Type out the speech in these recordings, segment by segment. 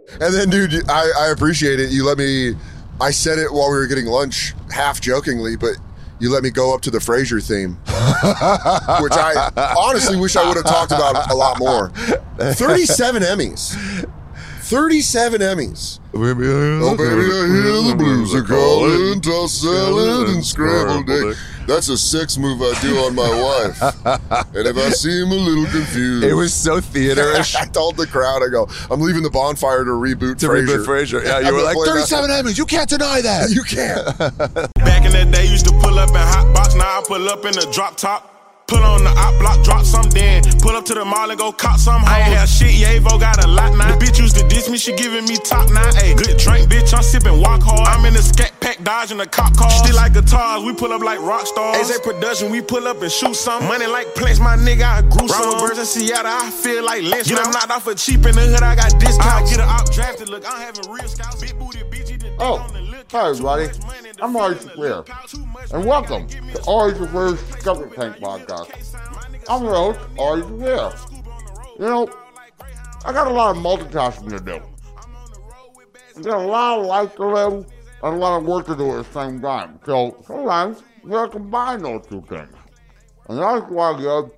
And then, dude, I appreciate it. You let me, I said it while we were getting lunch, half jokingly, but you let me go up to the Frasier theme, which I honestly wish I would have talked about a lot more. 37 Emmys. 37 Emmys. Oh, baby, I hear the blues are calling, tossed salad and scrambled egg. That's a sex move I do on my wife. And if I seem a little confused. It was so theaterish. I told the crowd, I go, I'm leaving the bonfire to reboot Frasier. Yeah, you were like, 37 Emmys, you can't deny that. You can't. Back in the day, used to pull up in hot box. Now I pull up in the drop top. Put on the op block, drop some, then pull up to the mall and go cop some. I ain't have shit, Yavo got a lot now. The bitch used to diss me, she giving me top 9. Ayy, good drink, bitch, I'm sipping walk hard. I'm in the scat pack, dodging the cop car. Still like guitars, we pull up like rock stars. AZ Production, we pull up and shoot some. Money like plants, my nigga, I grew some. Round birds in Seattle, I feel like Lynch. Get them knocked off for cheap in the hood, I got discounts. I get an op drafted, look, I'm having real scouts. Big booty, bitch, Hi everybody, I'm Ari Shafir, and welcome to Ari Shafir's Skeptic Tank Podcast. I'm your host, Ari Shafir. You know, I got a lot of multitasking to do. I got a lot of life to live and a lot of work to do at the same time. So sometimes you gotta combine those two things. And that's why I go.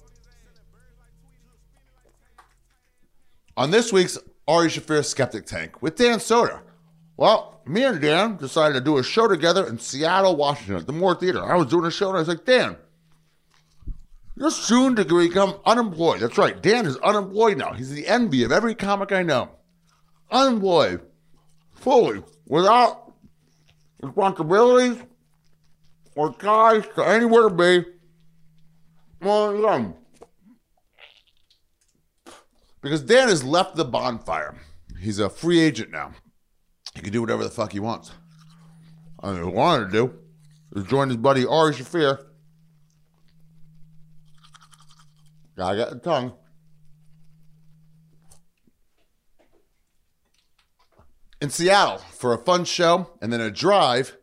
On this week's Ari Shafir Skeptic Tank with Dan Soder. Well, me and Dan decided to do a show together in Seattle, Washington at the Moore Theater. I was doing a show and I was like, Dan, you're soon to become unemployed. That's right. Dan is unemployed now. He's the envy of every comic I know. Unemployed. Fully. Without responsibilities or ties to anywhere to be. Well, because Dan has left the bonfire. He's a free agent now. He can do whatever the fuck he wants. I mean, what he wanted to do is join his buddy Ari Shafir. Gotta get the tongue. In Seattle for a fun show and then a drive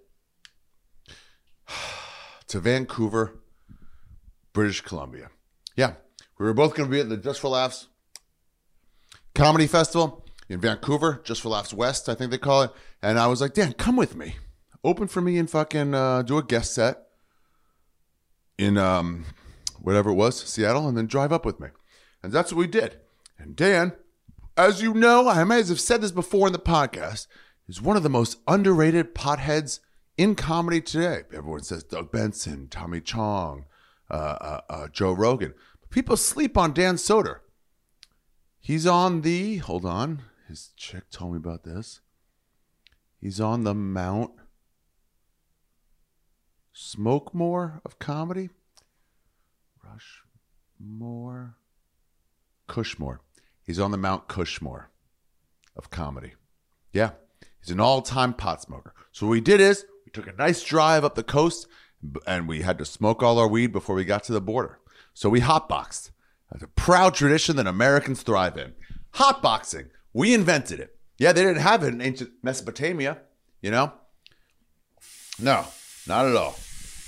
to Vancouver, British Columbia. Yeah, we were both going to be at the Just for Laughs Comedy Festival in Vancouver, Just for Laughs West, I think they call it. And I was like, Dan, come with me. Open for me and fucking do a guest set in whatever it was, Seattle, and then drive up with me. And that's what we did. And Dan, as you know, I might have said this before in the podcast, is one of the most underrated potheads in comedy today. Everyone says Doug Benson, Tommy Chong, Joe Rogan. But people sleep on Dan Soder. He's on the, hold on, his chick told me about this. He's on the Mount Smokemore of comedy. Rushmore. Cushmore. He's on the Mount Cushmore of comedy. Yeah, he's an all-time pot smoker. So what we did is we took a nice drive up the coast and we had to smoke all our weed before we got to the border. So we hotboxed. That's a proud tradition that Americans thrive in. Hotboxing. We invented it. Yeah, they didn't have it in ancient Mesopotamia, you know? No, not at all.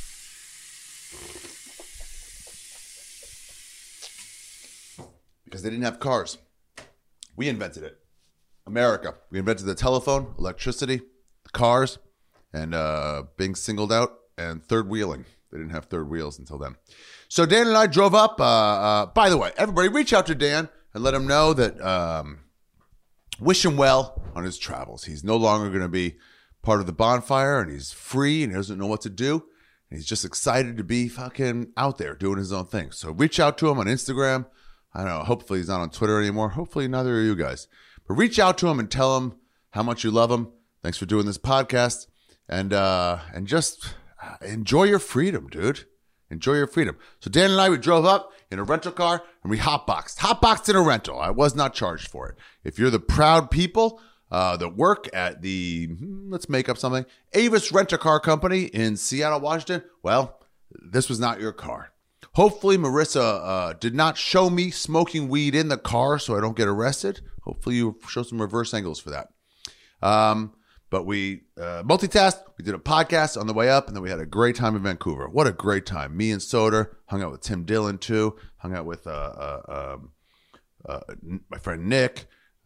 Because they didn't have cars. We invented it. America. We invented the telephone, electricity, the cars, and being singled out, and third wheeling. They didn't have third wheels until then. So Dan and I drove up. By the way, everybody reach out to Dan and let him know that wish him well on his travels. He's no longer going to be part of the bonfire, and he's free, and he doesn't know what to do. And he's just excited to be fucking out there doing his own thing. So reach out to him on Instagram. I don't know. Hopefully he's not on Twitter anymore. Hopefully neither are you guys. But reach out to him and tell him how much you love him. Thanks for doing this podcast. And just enjoy your freedom, dude. Enjoy your freedom. So Dan and I, we drove up in a rental car and we hotboxed. Hotboxed in a rental. I was not charged for it. If you're the proud people that work at the, let's make up something, Avis Rent-A-Car Company in Seattle, Washington, well, this was not your car. Hopefully Marissa did not show me smoking weed in the car so I don't get arrested. Hopefully you show some reverse angles for that. But we multitasked. We did a podcast on the way up, and then we had a great time in Vancouver. What a great time. Me and Soder hung out with Tim Dillon, too. Hung out with my friend Nick.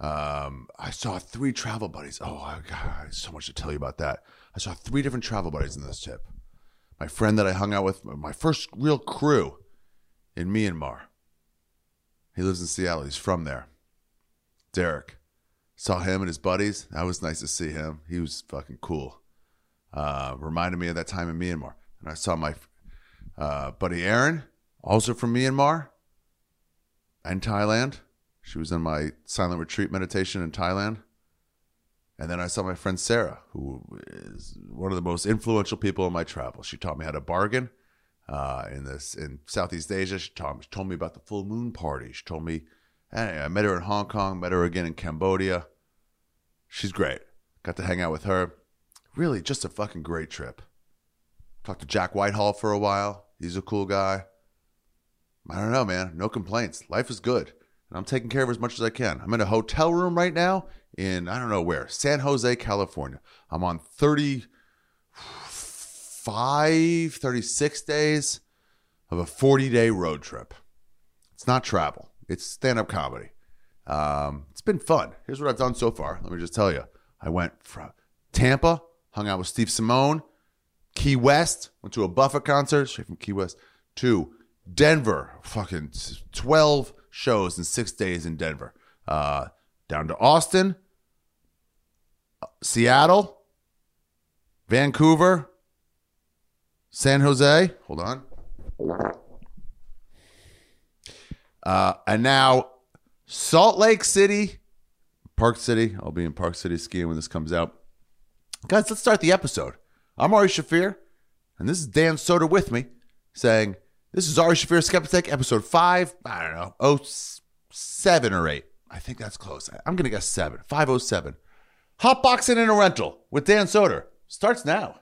I saw 3 travel buddies. Oh, God, so much to tell you about that. I saw 3 different travel buddies in this trip. My friend that I hung out with, my first real crew in Myanmar. He lives in Seattle. He's from there. Derek. Saw him and his buddies. That was nice to see him. He was fucking cool. Reminded me of that time in Myanmar. And I saw my buddy Erin, also from Myanmar and Thailand. She was in my silent retreat meditation in Thailand. And then I saw my friend Sarah, who is one of the most influential people in my travels. She taught me how to bargain in Southeast Asia. She told me about the full moon party. She told me, I met her in Hong Kong, met her again in Cambodia. She's great. Got to hang out with her. Really, just a fucking great trip. Talked to Jack Whitehall for a while. He's a cool guy. I don't know, man. No complaints. Life is good. And I'm taking care of as much as I can. I'm in a hotel room right now in, I don't know where, San Jose, California. I'm on 36 days of a 40-day road trip. It's not travel. It's stand-up comedy. It's been fun. Here's what I've done so far. Let me just tell you. I went from Tampa, hung out with Steve Simone, Key West, went to a Buffett concert, straight from Key West, to Denver, fucking 12 shows in 6 days in Denver. Down to Austin, Seattle, Vancouver, San Jose. Hold on. And now Salt Lake City, Park City. I'll be in Park City skiing when this comes out. Guys, let's start the episode. I'm Ari Shaffir, and this is Dan Soder with me saying, this is Ari Shaffir Skeptic, episode 5, I don't know, 07 or 8. I think that's close. I'm going to guess 7, 507. Hotboxing in a Rental with Dan Soder starts now.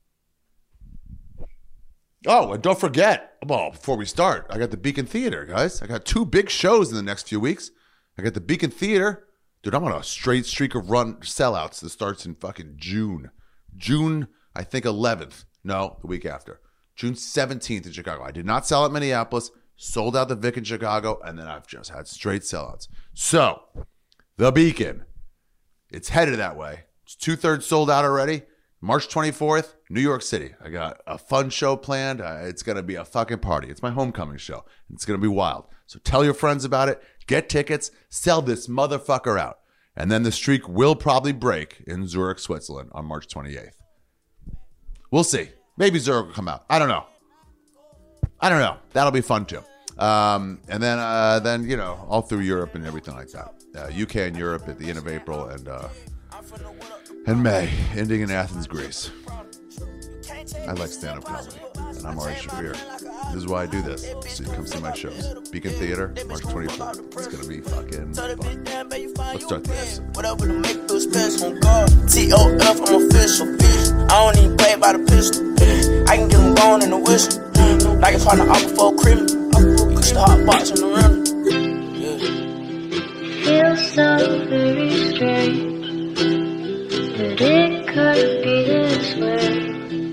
Oh, and don't forget, well, before we start, I got the Beacon Theater, guys. I got 2 big shows in the next few weeks. I got the Beacon Theater. Dude, I'm on a straight streak of run sellouts that starts in fucking June. June, I think 11th. No, the week after. June 17th in Chicago. I did not sell at Minneapolis, sold out the Vic in Chicago, and then I've just had straight sellouts. So, the Beacon, it's headed that way. It's 2/3 sold out already. March 24th, New York City. I got a fun show planned. It's going to be a fucking party. It's my homecoming show. It's going to be wild. So tell your friends about it. Get tickets. Sell this motherfucker out. And then the streak will probably break in Zurich, Switzerland on March 28th. We'll see. Maybe Zurich will come out. I don't know. That'll be fun too. And then you know, all through Europe and everything like that. UK and Europe at the end of April and May, ending in Athens, Greece. I like stand-up comedy, and I'm Ari Shaffir. This is why I do this, so you come see my shows. Beacon Theater, March 24th. It's going to be fucking fun. Let's start the episode. Whatever to make feel special on God. TOF, I'm official, bitch. I don't even play by the pistol. I can get them going in the whistle. Like it's hard to opt before criminal. Push the hot box on the rental. Feels so very strange that it could be this way.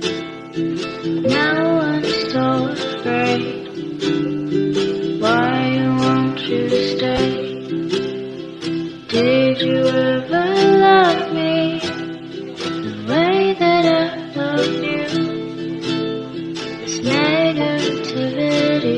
Now I'm so afraid. Why won't you stay? Did you ever love me the way that I love you? This negativity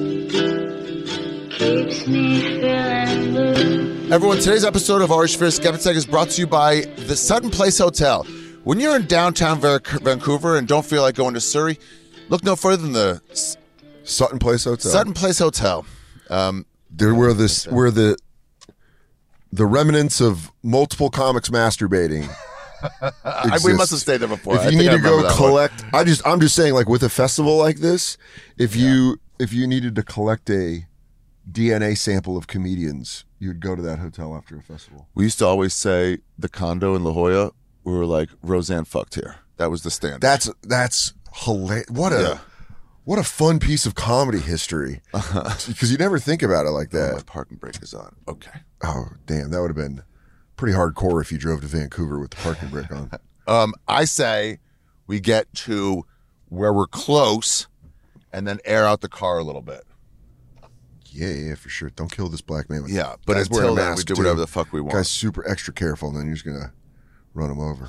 keeps me feeling blue. Everyone, today's episode of Ari Shaffir Skeptic is brought to you by the Sutton Place Hotel. When you're in downtown Vancouver and don't feel like going to Surrey, look no further than the Sutton Place Hotel. Sutton Place Hotel. They're where the remnants of multiple comics masturbating. We must have stayed there before. If you need to go collect, I'm just saying, like with a festival like this, if you needed to collect a DNA sample of comedians, you'd go to that hotel after a festival. We used to always say the condo in La Jolla, we were like, Roseanne fucked here. That was the standard. That's hilarious. What a fun piece of comedy history. Because you never think about it like that. My parking brake is on. Okay. Oh, damn. That would have been pretty hardcore if you drove to Vancouver with the parking brake on. I say we get to where we're close and then air out the car a little bit. yeah, for sure. Don't kill this black man. Yeah, but Guy's wearing until a then, we mask, do too. whatever the fuck we want. Guy's super extra careful, and then you're just gonna run him over.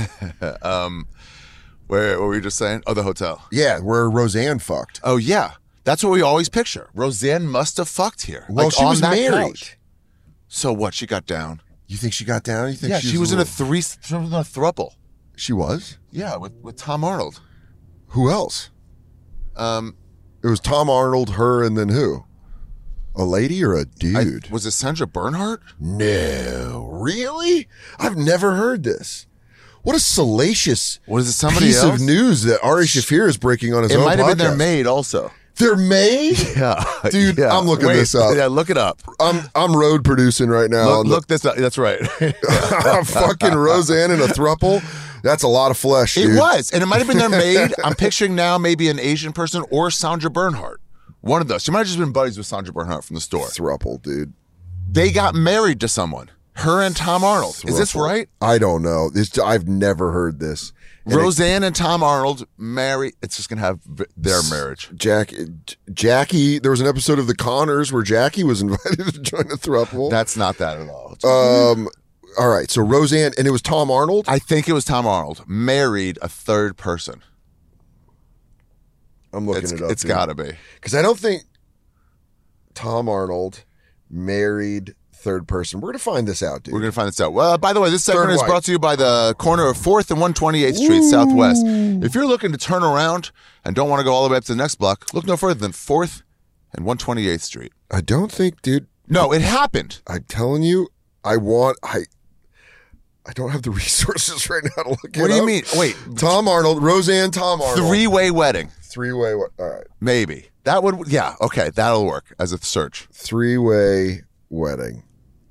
Where what were you just saying? Oh, the hotel. Yeah, where Roseanne fucked. Oh, yeah. That's what we always picture. Roseanne must have fucked here. Well, like, she on was that married. couch. So what? She got down. You think she got down? You think Yeah, she was in a little- throuple. She was? Yeah, with Tom Arnold. Who else? It was Tom Arnold, her, and then who? A lady or a dude? Was it Sandra Bernhardt? No, really? I've never heard this. What a salacious Was it somebody piece else? of news that Ari Shafir is breaking on his It own might have been their podcast. maid also. Their maid? Yeah, Dude, I'm looking this up. Yeah, look it up. I'm road producing right now. Look this up. That's right. Fucking Roseanne in a thruple. That's a lot of flesh, dude. It was, and it might have been their maid. I'm picturing now maybe an Asian person or Sandra Bernhardt. One of those. She might have just been buddies with Sandra Bernhardt from the store. Thruple, dude. They got married to someone. Her and Tom Arnold. Is this Thruple. right? I don't know. I've never heard this. And Roseanne and Tom Arnold marry. It's just gonna have their marriage. Jackie, there was an episode of The Connors where Jackie was invited to join a thruple. That's not that at all. All right, so Roseanne, and it was Tom Arnold? I think it was Tom Arnold married a third person. I'm looking it up. It's gotta be. Because I don't think Tom Arnold married third person. We're going to find this out, dude. We're going to find this out. Well, by the way, this segment Third is white. brought to you by the corner of 4th and 128th Street, Southwest. If you're looking to turn around and don't want to go all the way up to the next block, look no further than 4th and 128th Street. I don't think, dude. No, it happened. I'm telling you, I don't have the resources right now to look it up. What do you mean? Wait, Tom Arnold, Roseanne, Tom Arnold. three-way wedding. Three-way, all right. Maybe. That would, yeah, okay, that'll work as a search. Three-way wedding.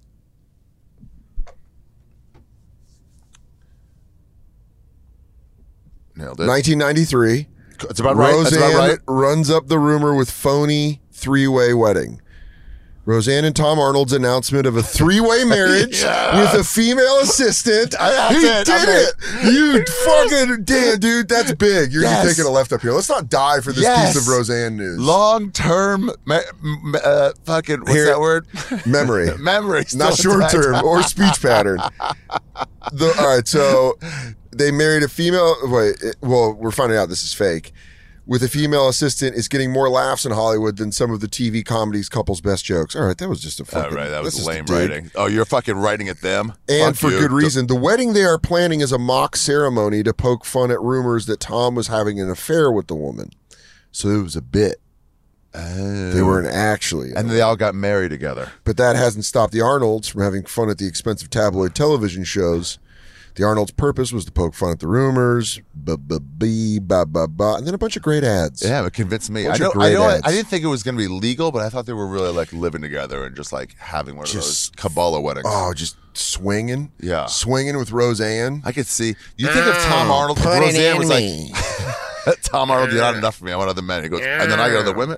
Nailed it. 1993. It's about right. That's Roseanne about right. runs up the rumor with phony three-way wedding. Roseanne and Tom Arnold's announcement of a three-way marriage with a female assistant. He did it. You fucking damn, dude. That's big. You're taking a left up here. Let's not die for this piece of Roseanne news. Long-term, fucking, what's Here- that word? Memory. Memory. Not still short intact. term or speech pattern. All right, so they married a female. We're finding out this is fake. With a female assistant, is getting more laughs in Hollywood than some of the TV comedies couples' best jokes. All right, that was just a fucking. Oh, right, that that's was just a lame dig. writing. Oh, you're fucking writing at them? And Fuck for you. good reason. The wedding they are planning is a mock ceremony to poke fun at rumors that Tom was having an affair with the woman. So it was a bit. They weren't actually. And they all got married together. But that hasn't stopped the Arnolds from having fun at the expense of tabloid television shows. The Arnolds' purpose was to poke fun at the rumors, and then a bunch of great ads. Yeah, it convinced me. Bunch I of know. great I ads. didn't think it was going to be legal, but I thought they were really like living together and just like having one of those Kabbalah weddings. Oh, just swinging. Yeah. Swinging with Roseanne. I could see. You think of Tom Arnold, but Roseanne was like, Tom Arnold, you're not enough for me. I want other men. He goes, and then I got other women.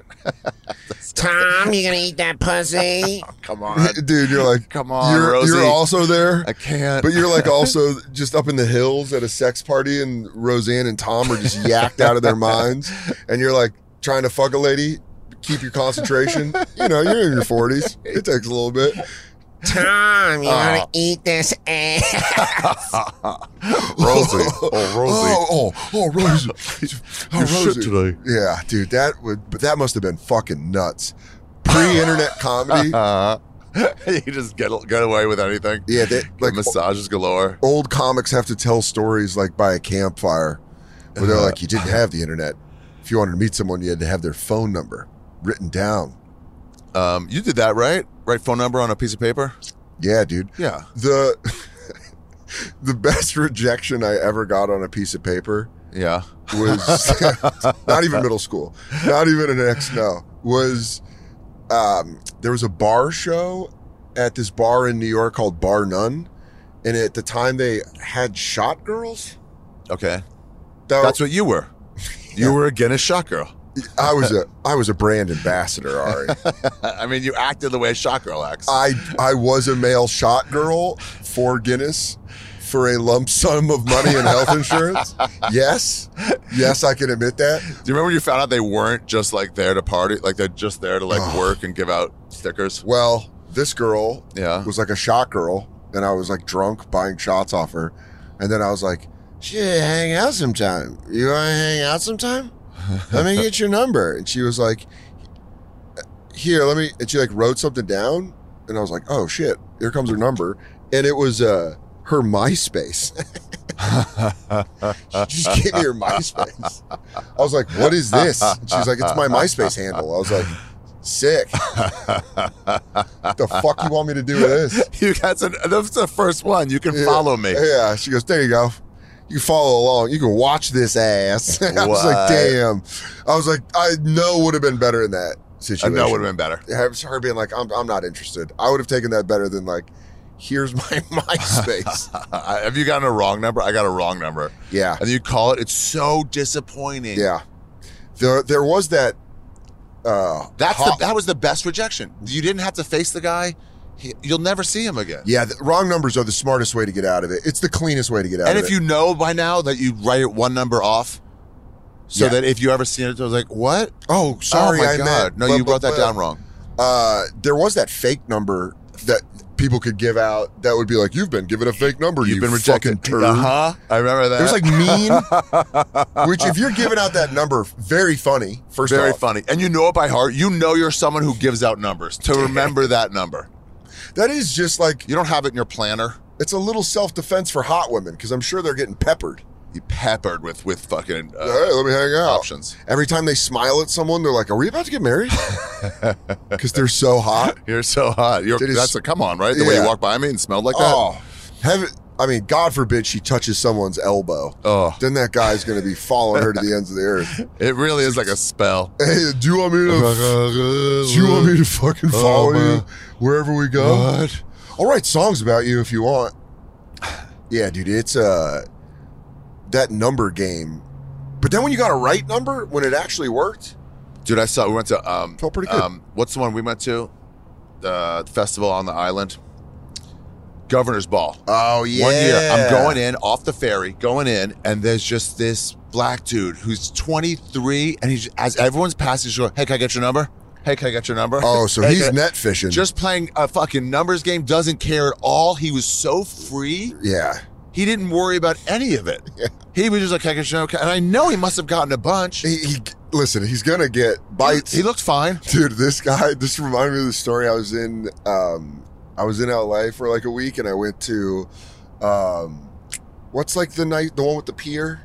Tom, you gonna eat that pussy? Come on, Dude, you're like, Come on, you're Rosie. also there. I can't. But you're like also just up in the hills at a sex party, and Roseanne and Tom are just yacked out of their minds, and you're like trying to fuck a lady, keep your concentration. You know, you're in your 40s. It takes a little bit. Tom, you wanna eat this ass? Rosie. Oh, Rosie. Oh, Rosie. Oh, You're shit Rosie. today. Yeah, dude, that must have been fucking nuts. Pre-internet comedy. You just get away with anything. Yeah, they, like massages galore. old comics have to tell stories like by a campfire, where they're like, you didn't have the internet. If you wanted to meet someone, you had to have their phone number written down. You did that, right? Write phone number on a piece of paper? Yeah, dude. Yeah. The best rejection I ever got on a piece of paper Yeah. was not even middle school, not even an no, was there was a bar show at this bar in New York called Bar None, and at the time they had shot girls. Okay. That- That's what you were. You were a Guinness shot girl. I was a brand ambassador, Ari. I mean, you acted the way a shot girl acts. I was a male shot girl for Guinness for a lump sum of money in health insurance? Yes, I can admit that. Do you remember when you found out they weren't just like there to party, like they're just there to like work and give out stickers? Well, this girl Yeah. was like a shot girl, and I was like drunk buying shots off her, and then I was like, "Shit, hang out sometime. You want to hang out sometime? Let me get your number." And she was like, "Here, let me." And she like wrote something down, and I was like, "Oh shit, here comes her number," and it was her MySpace. She just gave me her MySpace. I was like, "What is this?" And she was like, "It's my MySpace handle." I was like, "Sick. What the fuck you want me to do with this?" You got that's the first one. You can follow me. Yeah. She goes, "There you go. You can follow along. You can watch this ass." I was What? like, "Damn." I was like, I know would have been better in that I situation. know it would have been better. Her being like, I'm not interested. I would have taken that better than like, here's my MySpace. Have you gotten a wrong number? I got a wrong number. Yeah. And you call it. It's so disappointing. Yeah. There was that. That was the best rejection. You didn't have to face the guy. You'll never see him again. Yeah, the wrong numbers are the smartest way to get out of it. It's the cleanest way to get out And of it. if you know by now that you write it one number off, so Yeah. that if you ever see it, I was like, what? Oh, sorry, oh my I God. meant. No, you wrote that down wrong. There was that fake number that people could give out that would be like, "You've been given a fake number. You've you been rejected. fucking turd." Uh-huh. I remember that. It was like mean, which if you're giving out that number, very funny. First very off. funny. And you know it by heart. You know you're someone who gives out numbers. To remember that number. That is just like, You don't have it in your planner. it's a little self-defense for hot women because I'm sure they're getting peppered. You peppered with fucking Hey, let me hang out. options. Every time they smile at someone, they're like, "Are we about to get married?" Because they're so hot. You're so hot. It is- That's a come on, right? The way you Yeah. walked by me and smelled like that. Oh, I mean, God forbid she touches someone's elbow. Oh. Then that guy's going to be following her to the ends of the earth. It really is like a spell. Hey, do you want me to fucking follow you wherever we go? What? I'll write songs about you if you want. Yeah, dude, it's that number game. But then when you got a right number, when it actually worked, Dude, we went to felt pretty good. What's the one we went to? The festival on the island. Governor's Ball. Oh yeah. 1 year. I'm going in off the ferry, going in, and there's just this black dude who's 23, and he's as everyone's passing, he's going, "Hey, can I get your number? Hey, can I get your number?" Oh, so Hey, he's can I-" net fishing. just playing a fucking numbers game, doesn't care at all. He was so free. yeah. He didn't worry about any of it. He was just like, "Can I get your number?" And I know he must have gotten a bunch. He listen. He's gonna get bites. He looked fine. Dude, this guy. This reminded me of the story. I was in LA for like a week, and I went to what's like the one with the pier,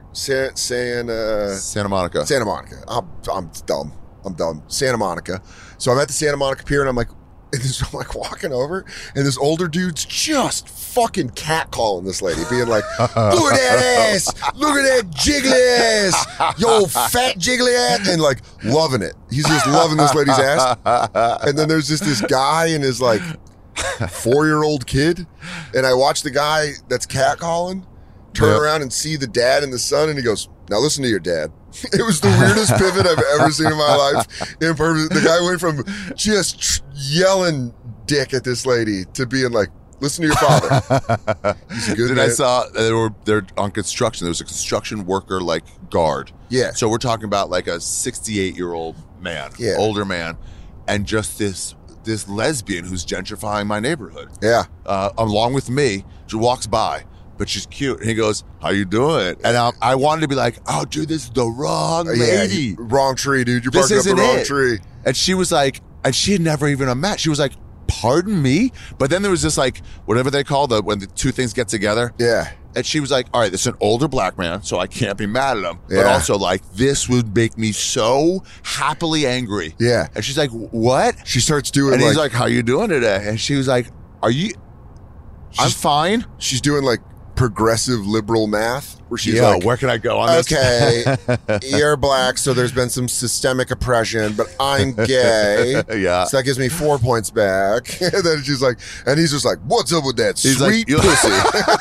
Santa Monica. Santa Monica. I'm dumb. Santa Monica. So I'm at the Santa Monica pier, and I'm like walking over, and this older dude's just fucking catcalling this lady, being like, "Look at that ass! Look at that jiggly ass! Yo, fat jiggly ass!" And like loving it. He's just loving this lady's ass. And then there's just this guy and his like 4-year-old kid, and I watch the guy that's catcalling turn Yep. around and see the dad and the son, and he goes, "Now listen to your dad." It was the weirdest pivot I've ever seen in my life. The guy went from just yelling dick at this lady to being like, "Listen to your father. He's a good Then man." I saw they're on construction. There was a construction worker like guard. Yeah. So we're talking about like a 68-year-old man, Yeah. older man, and just this lesbian who's gentrifying my neighborhood. Yeah. Along with me, she walks by, but she's cute. And he goes, "How you doing?" And I wanted to be like, "Oh, dude, this is the wrong lady. Wrong tree, dude. You're This barking up the isn't wrong it." tree. And she was like, and she had never even met. She was like, "Pardon me?" But then there was this like, whatever they call when the two things get together. Yeah. And she was like, "All right, this is an older black man, so I can't be mad at him. But Yeah. also, like, this would make me so happily angry." Yeah. And she's like, "What?" She starts doing And like, he's like, "How you doing today?" And she was like, "Are you? I'm fine." she's doing like progressive liberal math where she's Yeah, like, where can I go on this? "Okay, you're black, so there's been some systemic oppression, but I'm gay. Yeah. So that gives me 4 points back." And then she's like, and he's just like, "What's up with that He's like, sweet "You- pussy?"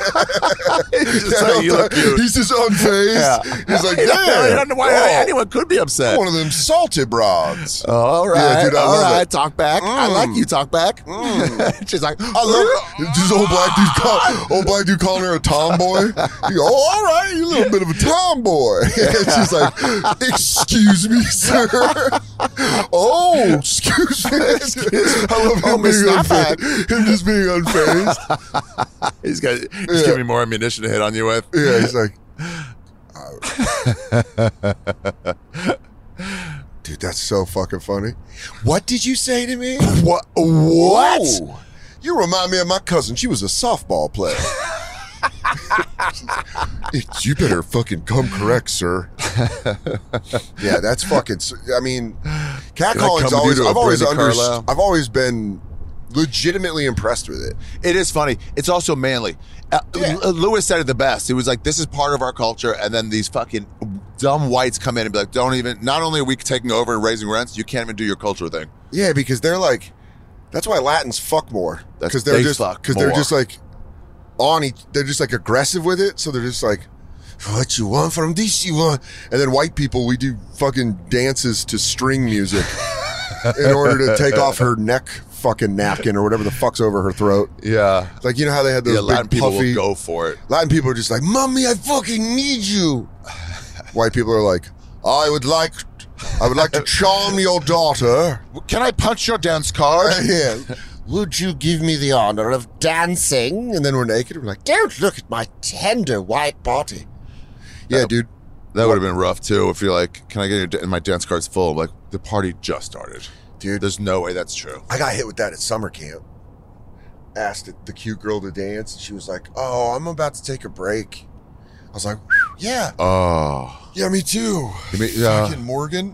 He's just like, "You look cute." He's just unfazed. Yeah. He's like, I don't know why "Damn, anyone could be upset. one of them salty broads." All right, Yeah, dude, I all love right, it. talk back. I like you, talk back. She's like, I love this old black dude calling her a tomboy. You go, oh, all right, you're a little bit of a tomboy. And she's like, excuse me, sir. Oh, excuse me. I love him being unfazed. Him just being unfazed. He's giving me more ammunition to hit on you with. Yeah, he's like, dude, that's so fucking funny. What did you say to me? What? Whoa. You remind me of my cousin. She was a softball player. You better fucking come correct, sir. Yeah, that's fucking. I mean, catcalling's always. I've always been legitimately impressed with it. It is funny. It's also manly. Lewis said it the best. He was like, "This is part of our culture," and then these fucking dumb whites come in and be like, "Don't even." Not only are we taking over and raising rents, you can't even do your culture thing. Yeah, because they're like. That's why Latins fuck more. Because they're just like they're just like aggressive with it. So they're just like, what you want from this, you want. And then white people, we do fucking dances to string music in order to take off her neck fucking napkin or whatever the fuck's over her throat. Yeah. Like, you know how they had those big Latin people puffy, will go for it. Latin people are just like, mommy, I fucking need you. White people are like, I would like to charm your daughter. Can I punch your dance card? Yeah. Would you give me the honor of dancing? And then we're naked. We're like, don't look at my tender white body. Yeah, dude. That would have been rough, too, if you're like, can I get your... And my dance card's full. I'm like, the party just started. Dude. There's no way that's true. I got hit with that at summer camp. Asked the cute girl to dance. And she was like, oh, I'm about to take a break. I was like, yeah. Oh. Yeah, me too. Fucking Morgan.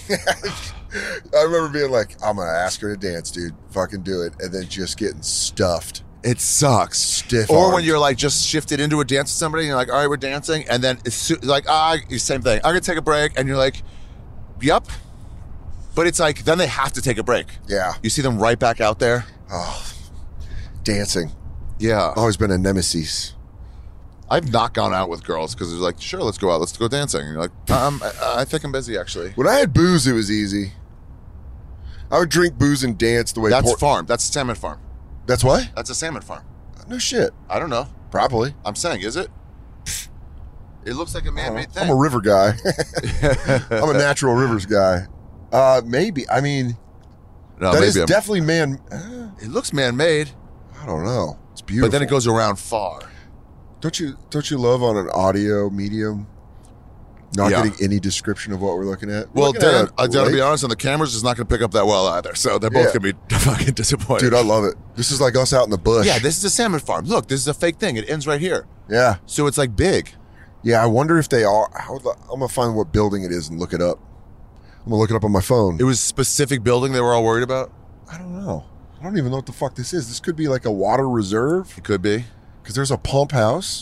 I remember being like, I'm going to ask her to dance, dude. Fucking do it. And then just getting stuffed. It sucks. Stiff Or armed. when you're like just shifted into a dance with somebody and you're like, all right, we're dancing. And then it's like, same thing. I'm going to take a break. And you're like, yep. But it's like, then they have to take a break. Yeah. You see them right back out there. Oh, dancing. Yeah. Always been a nemesis. I've not gone out with girls because they're like, sure, let's go out. Let's go dancing. And you're like, I think I'm busy, actually. When I had booze, it was easy. I would drink booze and dance the way... That's farm. That's a salmon farm. That's what? That's a salmon farm. No shit. I don't know. Probably. I'm saying, is it? It looks like a man-made thing. I'm a river guy. I'm a natural rivers guy. Maybe. I mean, no, that maybe is definitely man... it looks man-made. I don't know. It's beautiful. But then it goes around far. Don't you love on an audio medium not getting any description of what we're looking at? Well, Dan, I gotta be lake? honest, on the cameras, it's not gonna pick up that well either. So they're both gonna be fucking disappointed. Dude, I love it. This is like us out in the bush. Yeah, this is a salmon farm. Look, this is a fake thing. It ends right here. Yeah. So it's like big. Yeah, I wonder if they are. I'm gonna find what building it is and look it up. I'm gonna look it up on my phone. It was a specific building they were all worried about? I don't know. I don't even know what the fuck this is. This could be like a water reserve. It could be. Because there's a pump house.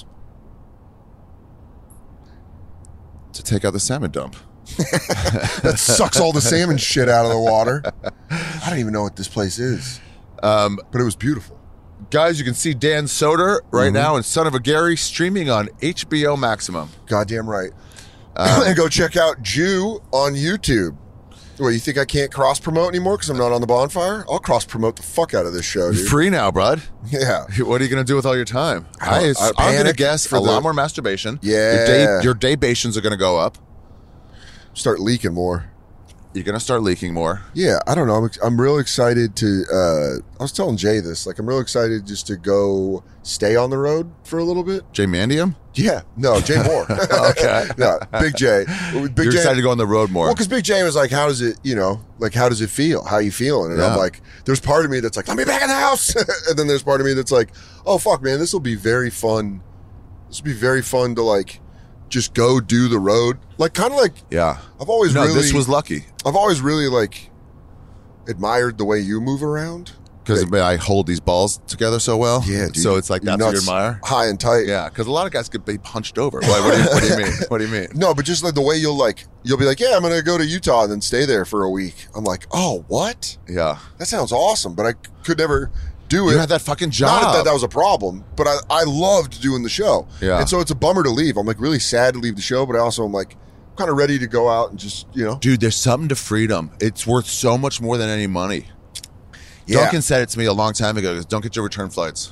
To take out the salmon dump. That sucks all the salmon shit out of the water. I don't even know what this place is. But it was beautiful. Guys, you can see Dan Soder right now in Son of a Gary streaming on HBO Maximum. Goddamn right. And go check out Jew on YouTube. What, you think I can't cross-promote anymore because I'm not on the bonfire? I'll cross-promote the fuck out of this show, dude. Free now, bud. Yeah. What are you going to do with all your time? I'm going to panic guess for a lot more masturbation. Yeah. Your daybations are going to go up. Start leaking more. You're going to start leaking more. Yeah, I don't know. I'm real excited to... I was telling Jay this. Like, I'm real excited just to go stay on the road for a little bit. Jay Mandium? Yeah. No, Jay Moore. Okay. No, Big J. You're excited to go on the road more. Well, because Big J was like, how does it, how does it feel? How you feeling? And I'm like, there's part of me that's like, let me back in the house. And then there's part of me that's like, oh, fuck, man, this will be very fun. This will be very fun to, like, just go do the road. Like, kind of like, yeah. This was lucky. I've always really, like, admired the way you move around. Because I hold these balls together so well. Yeah, dude. So it's like, that's what you admire? High and tight. Yeah, because a lot of guys could be punched over. What do you mean? What do you mean? No, but just like the way you'll be like, yeah, I'm going to go to Utah and then stay there for a week. I'm like, oh, what? Yeah. That sounds awesome, but I could never do it. You had that fucking job. Not that was a problem, but I loved doing the show. Yeah. And so it's a bummer to leave. I'm like really sad to leave the show, but I also am like kind of ready to go out and just, Dude, there's something to freedom. It's worth so much more than any money. Yeah. Duncan said it to me a long time ago. He goes, don't get your return flights.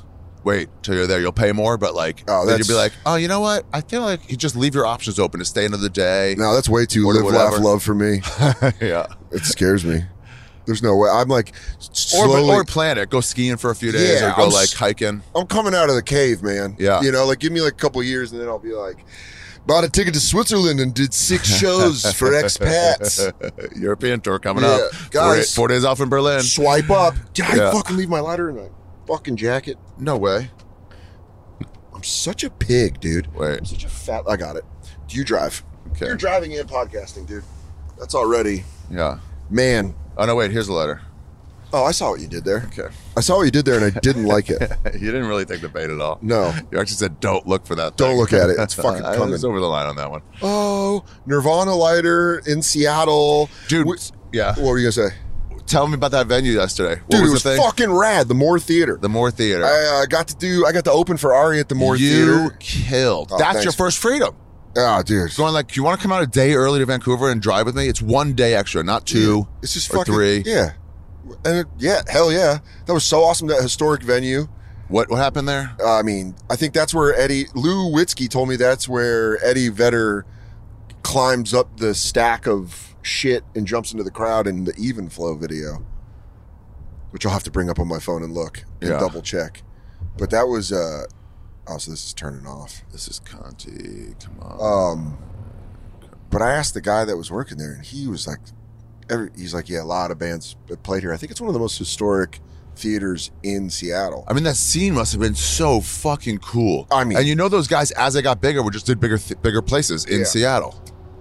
wait till you're there. You'll pay more, but like, Oh, then you'll be that's- like, oh, you know what? I feel like you just leave your options open to stay another day. No, that's way too Or live, laugh, whatever. love for me. Yeah. It scares me. There's no way. I'm like Or, slowly. or plan it. Go skiing for a few days Yeah, or go I'm like s- hiking. I'm coming out of the cave, man. Yeah. You know, like give me like a couple years and then I'll be like, bought a ticket to Switzerland and did 6 shows for expats. European tour coming Yeah, up. guys. 4 days off in Berlin. Swipe up. Did I Yeah. fucking leave my lighter in my fucking jacket? No way. I'm such a pig, dude. Wait. I'm such a fat. I got it. Do you drive? Okay. You're driving and podcasting, dude. That's already, Yeah. man. Oh, no, wait. Here's the letter. Oh, I saw what you did there. Okay. I saw what you did there and I didn't like it. You didn't really take the bait at all. No. You actually said, don't look for that Don't thing. look at it. It's fucking I coming. was over the line on that one. Oh, Nirvana lighter in Seattle. Dude, Wh- yeah. What were you going to say? Tell me about that venue yesterday. What Dude, was it was the thing? fucking rad. The Moore Theater. The Moore Theater. I got to open for Ari at the Moore you Theater. killed. Oh, That's thanks. your first freedom. Ah, dude. Going like, you want to come out a day early to Vancouver and drive with me? It's 1 day extra, not 2 It's just or fucking 3. Yeah. And hell yeah. That was so awesome, that historic venue. What happened there? I mean, I think that's where Lou Witzke told me that's where Eddie Vedder climbs up the stack of shit and jumps into the crowd in the Even Flow video, which I'll have to bring up on my phone and look and Yeah. double check. But that was, so this is turning off. This is Conti. Come on. But I asked the guy that was working there and he was like, he's like, yeah, a lot of bands played here. I think it's one of the most historic theaters in Seattle. I mean, that scene must have been so fucking cool. I mean- and you know those guys, as they got bigger, were just did bigger places in Yeah. Seattle.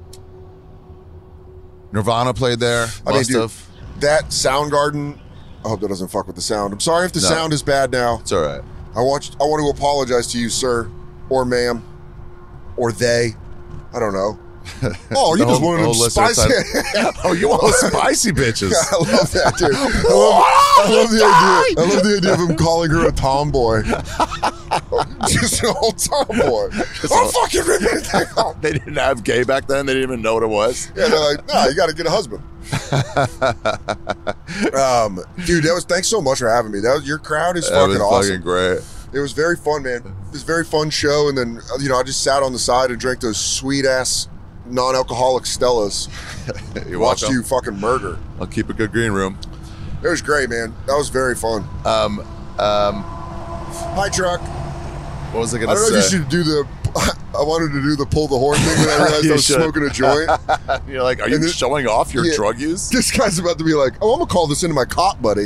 Nirvana played there. Must dude, have. that Soundgarden. I hope that doesn't fuck with the sound. I'm sorry if the No. sound is bad now. It's all right. I want to apologize to you, sir, or ma'am, or they. I don't know. Oh, you The just whole- one of them whole listener spicy. Oh, you want spicy bitches? I love that, dude. I love the idea. I love the idea of him calling her a tomboy. Just an old tomboy. I'm fucking ripping it down. They didn't have gay back then. They didn't even know what it was. Yeah, they're like, no, you got to get a husband. Dude, thanks so much for having me. Your crowd is That fucking was awesome. fucking great. It was very fun, man. It was a very fun show, and then I just sat on the side and drank those sweet ass non-alcoholic Stellas. You're Watched welcome. you fucking murder. I'll keep a good green room. It was great, man. That was very fun. Hi, truck. What was I I gonna don't know if say? you should do the. I wanted to do the pull the horn thing, and I realized You I was should. smoking a joint. You're like, are you And then- showing off your Yeah. drug use? This guy's about to be like, "Oh, I'm gonna call this into my cop buddy."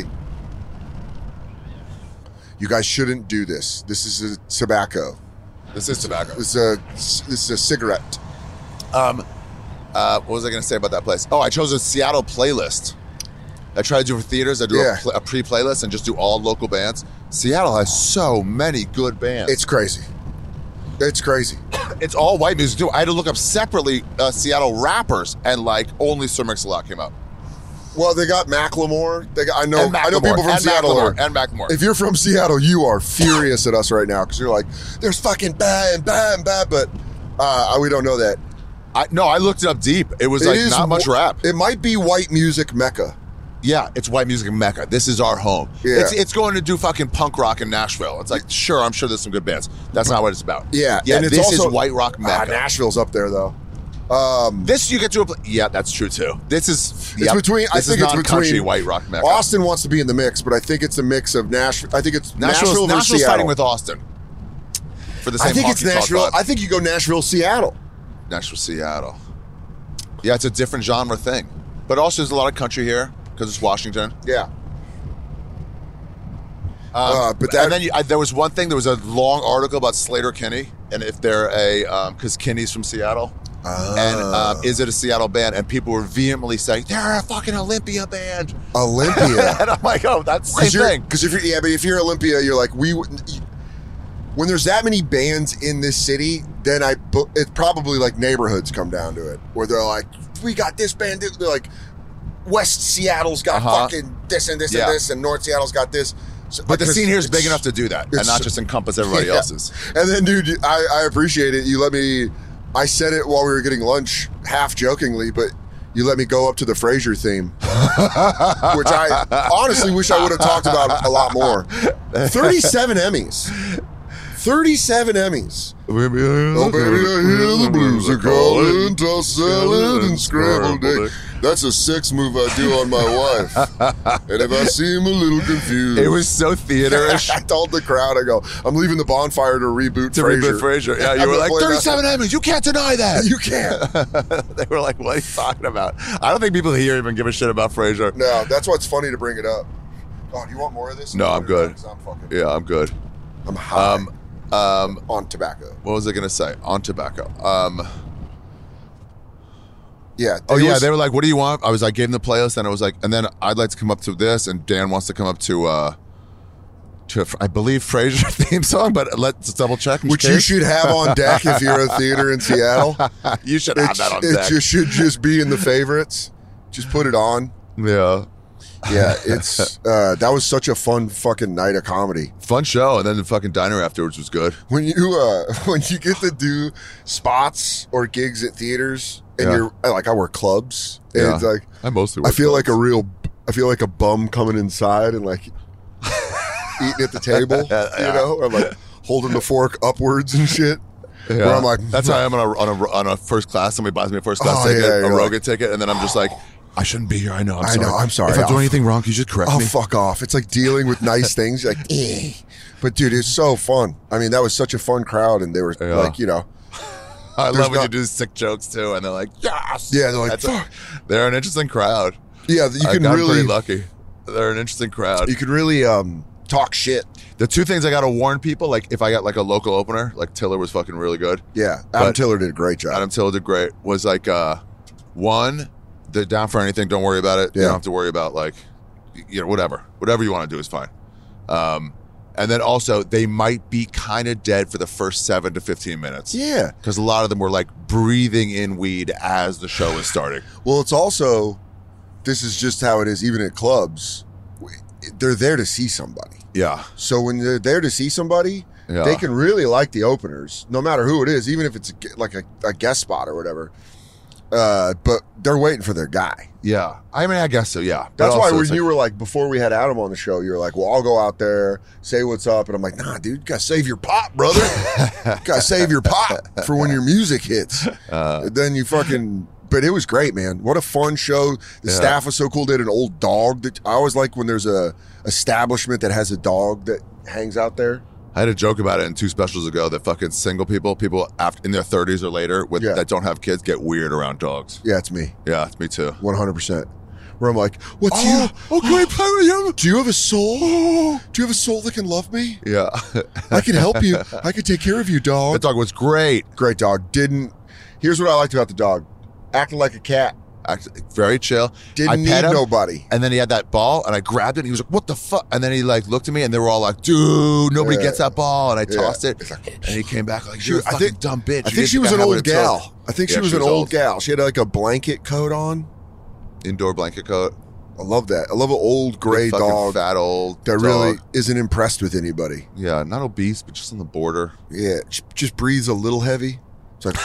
You guys shouldn't do this. This is a tobacco. This is tobacco. This is a cigarette. What was I going to say about that place? Oh, I chose a Seattle playlist. I try to do for theaters. I do Yeah. a pre-playlist and just do all local bands. Seattle has so many good bands. It's crazy. It's crazy. It's all white music too. I had to look up separately Seattle rappers, and like only Sir Mix-a-Lot came up. Well, they got Macklemore. I know And people from and Seattle. Macklemore, are- and Macklemore. If you're from Seattle, you are furious at us right now because you're like, "There's fucking bad, but we don't know that." I looked it up deep. It was It like is not much wa- rap. It might be white music mecca. Yeah, it's white music mecca. This is our home. Yeah. It's going to do fucking punk rock in Nashville. It's like, sure, I'm sure there's some good bands. That's not what it's about. Yeah, yeah. and it's This also, is white rock mecca. Nashville's up there though. This you get to. Yeah, that's true too. This is. It's between. I think it's non-country between white rock mecca. Austin wants to be in the mix, but I think it's a mix of Nashville. I think it's Nashville versus Nashville's Seattle. fighting with Austin for the same. I think it's honky tonk Nashville. vibe. I think you go Nashville, Seattle. Nashville, Seattle. Yeah, it's a different genre thing, but also there's a lot of country here because it's Washington. Yeah. But that, And then there was one thing. There was a long article about Slater-Kinney and if they're because Kinney's from Seattle. And is it a Seattle band? And people were vehemently saying they're a fucking Olympia band. Olympia. And I'm like, oh, that's the same thing. Because if you're Olympia, you're like when there's that many bands in this city, then it's probably like neighborhoods come down to it, where they're like, we got this band. They're like, West Seattle's got fucking this and this Yeah. and this, and North Seattle's got this. So, But the because scene here is it's- big enough to do that and it's- not just encompass everybody Yeah. else's. And then, dude, I appreciate it. You let me. I said it while we were getting lunch, half jokingly, but you let me go up to the Frasier theme, which I honestly wish I would have talked about a lot more. 37 Emmys. 37 Emmys. Oh, baby, I hear the blues are calling, toss salad and scrambled egg. That's a sex move I do on my wife. And if I seem a little confused. It was so theaterish. I told the crowd, I go, I'm leaving the bonfire to reboot Frasier. Yeah, you were like, 37 Emmys, you can't deny that. You can't. They were like, what are you talking about? I don't think people here even give a shit about Frasier. No, that's what's funny to bring it up. Oh, do you want more of this? No, I'm good. Yeah, I'm good. I'm high on tobacco. What was I going to say? On tobacco. Yeah. They were like, what do you want? I was like, gave them the playlist, and I was like, and then I'd like to come up to this, and Dan wants to come up to I believe, Frasier theme song, but let's double check. Which you should have on deck if you're a theater in Seattle. You should have that on deck. It should just be in the favorites. Just put it on. Yeah. Yeah, it's that was such a fun fucking night of comedy. Fun show, and then the fucking diner afterwards was good. When you get to do spots or gigs at theaters, and you're like, I work clubs, and it's like I mostly work I feel clubs. I feel like a bum coming inside and like eating at the table, you know, or like holding the fork upwards and shit. Yeah. Where I'm like, that's how I am on a first class. Somebody buys me a first class ticket, a Rogan ticket, and then I'm just like, I shouldn't be here. I know. I'm sorry. If I'm doing anything wrong, can you just correct me? Oh, fuck off. It's like dealing with nice things. You're like, eh. But dude, it's so fun. I mean, that was such a fun crowd, and they were like, you know. I love when you do sick jokes too, and they're like, yes. Yeah, they're like, fuck. They're an interesting crowd. Yeah, you can really. Pretty lucky. They're an interesting crowd. You could really talk shit. The two things I got to warn people, like if I got like a local opener, like Tiller was fucking really good. Yeah, Adam Tiller did a great job. Adam Tiller did great. Was like, one, they're down for anything. Don't worry about it. You don't have to worry about like, you know, whatever you want to do is fine. And then also they might be kind of dead for the first 7 to 15 minutes. Yeah, because a lot of them were like breathing in weed as the show was starting. Well, it's also, this is just how it is. Even at clubs, they're there to see somebody. Yeah. So when they're there to see somebody, they can really like the openers, no matter who it is, even if it's like a guest spot or whatever. But they're waiting for their guy. Yeah. I mean, I guess so, yeah. That's why when you were like, before we had Adam on the show, you were like, well, I'll go out there, say what's up. And I'm like, nah, dude, you got to save your pop, brother. Got to save your pop for when your music hits. Then you fucking... But it was great, man. What a fun show. The staff was so cool. They had an old dog. I always like when there's a establishment that has a dog that hangs out there. I had a joke about it in 2 specials ago that fucking single people after, in their 30s or later that don't have kids get weird around dogs. Yeah, it's me. Yeah, it's me too. 100%. Where I'm like, what do you... Oh, can I play with you? Do you have a soul? Do you have a soul that can love me? Yeah. I can help you. I can take care of you, dog. That dog was great. Great dog. Here's what I liked about the dog. Acting like a cat. Very chill. Didn't need nobody. And then he had that ball, and I grabbed it, and he was like, what the fuck? And then he like looked at me, and they were all like, dude, nobody gets that ball. And I tossed it, and he came back like, you're a fucking dumb bitch. I think she was an old gal. I think she was an old gal. She had like a blanket coat on. Indoor blanket coat. I love that. I love an old gray dog. Fat old that dog. Really isn't impressed with anybody. Yeah, not obese, but just on the border. Yeah, just breathes a little heavy. It's like...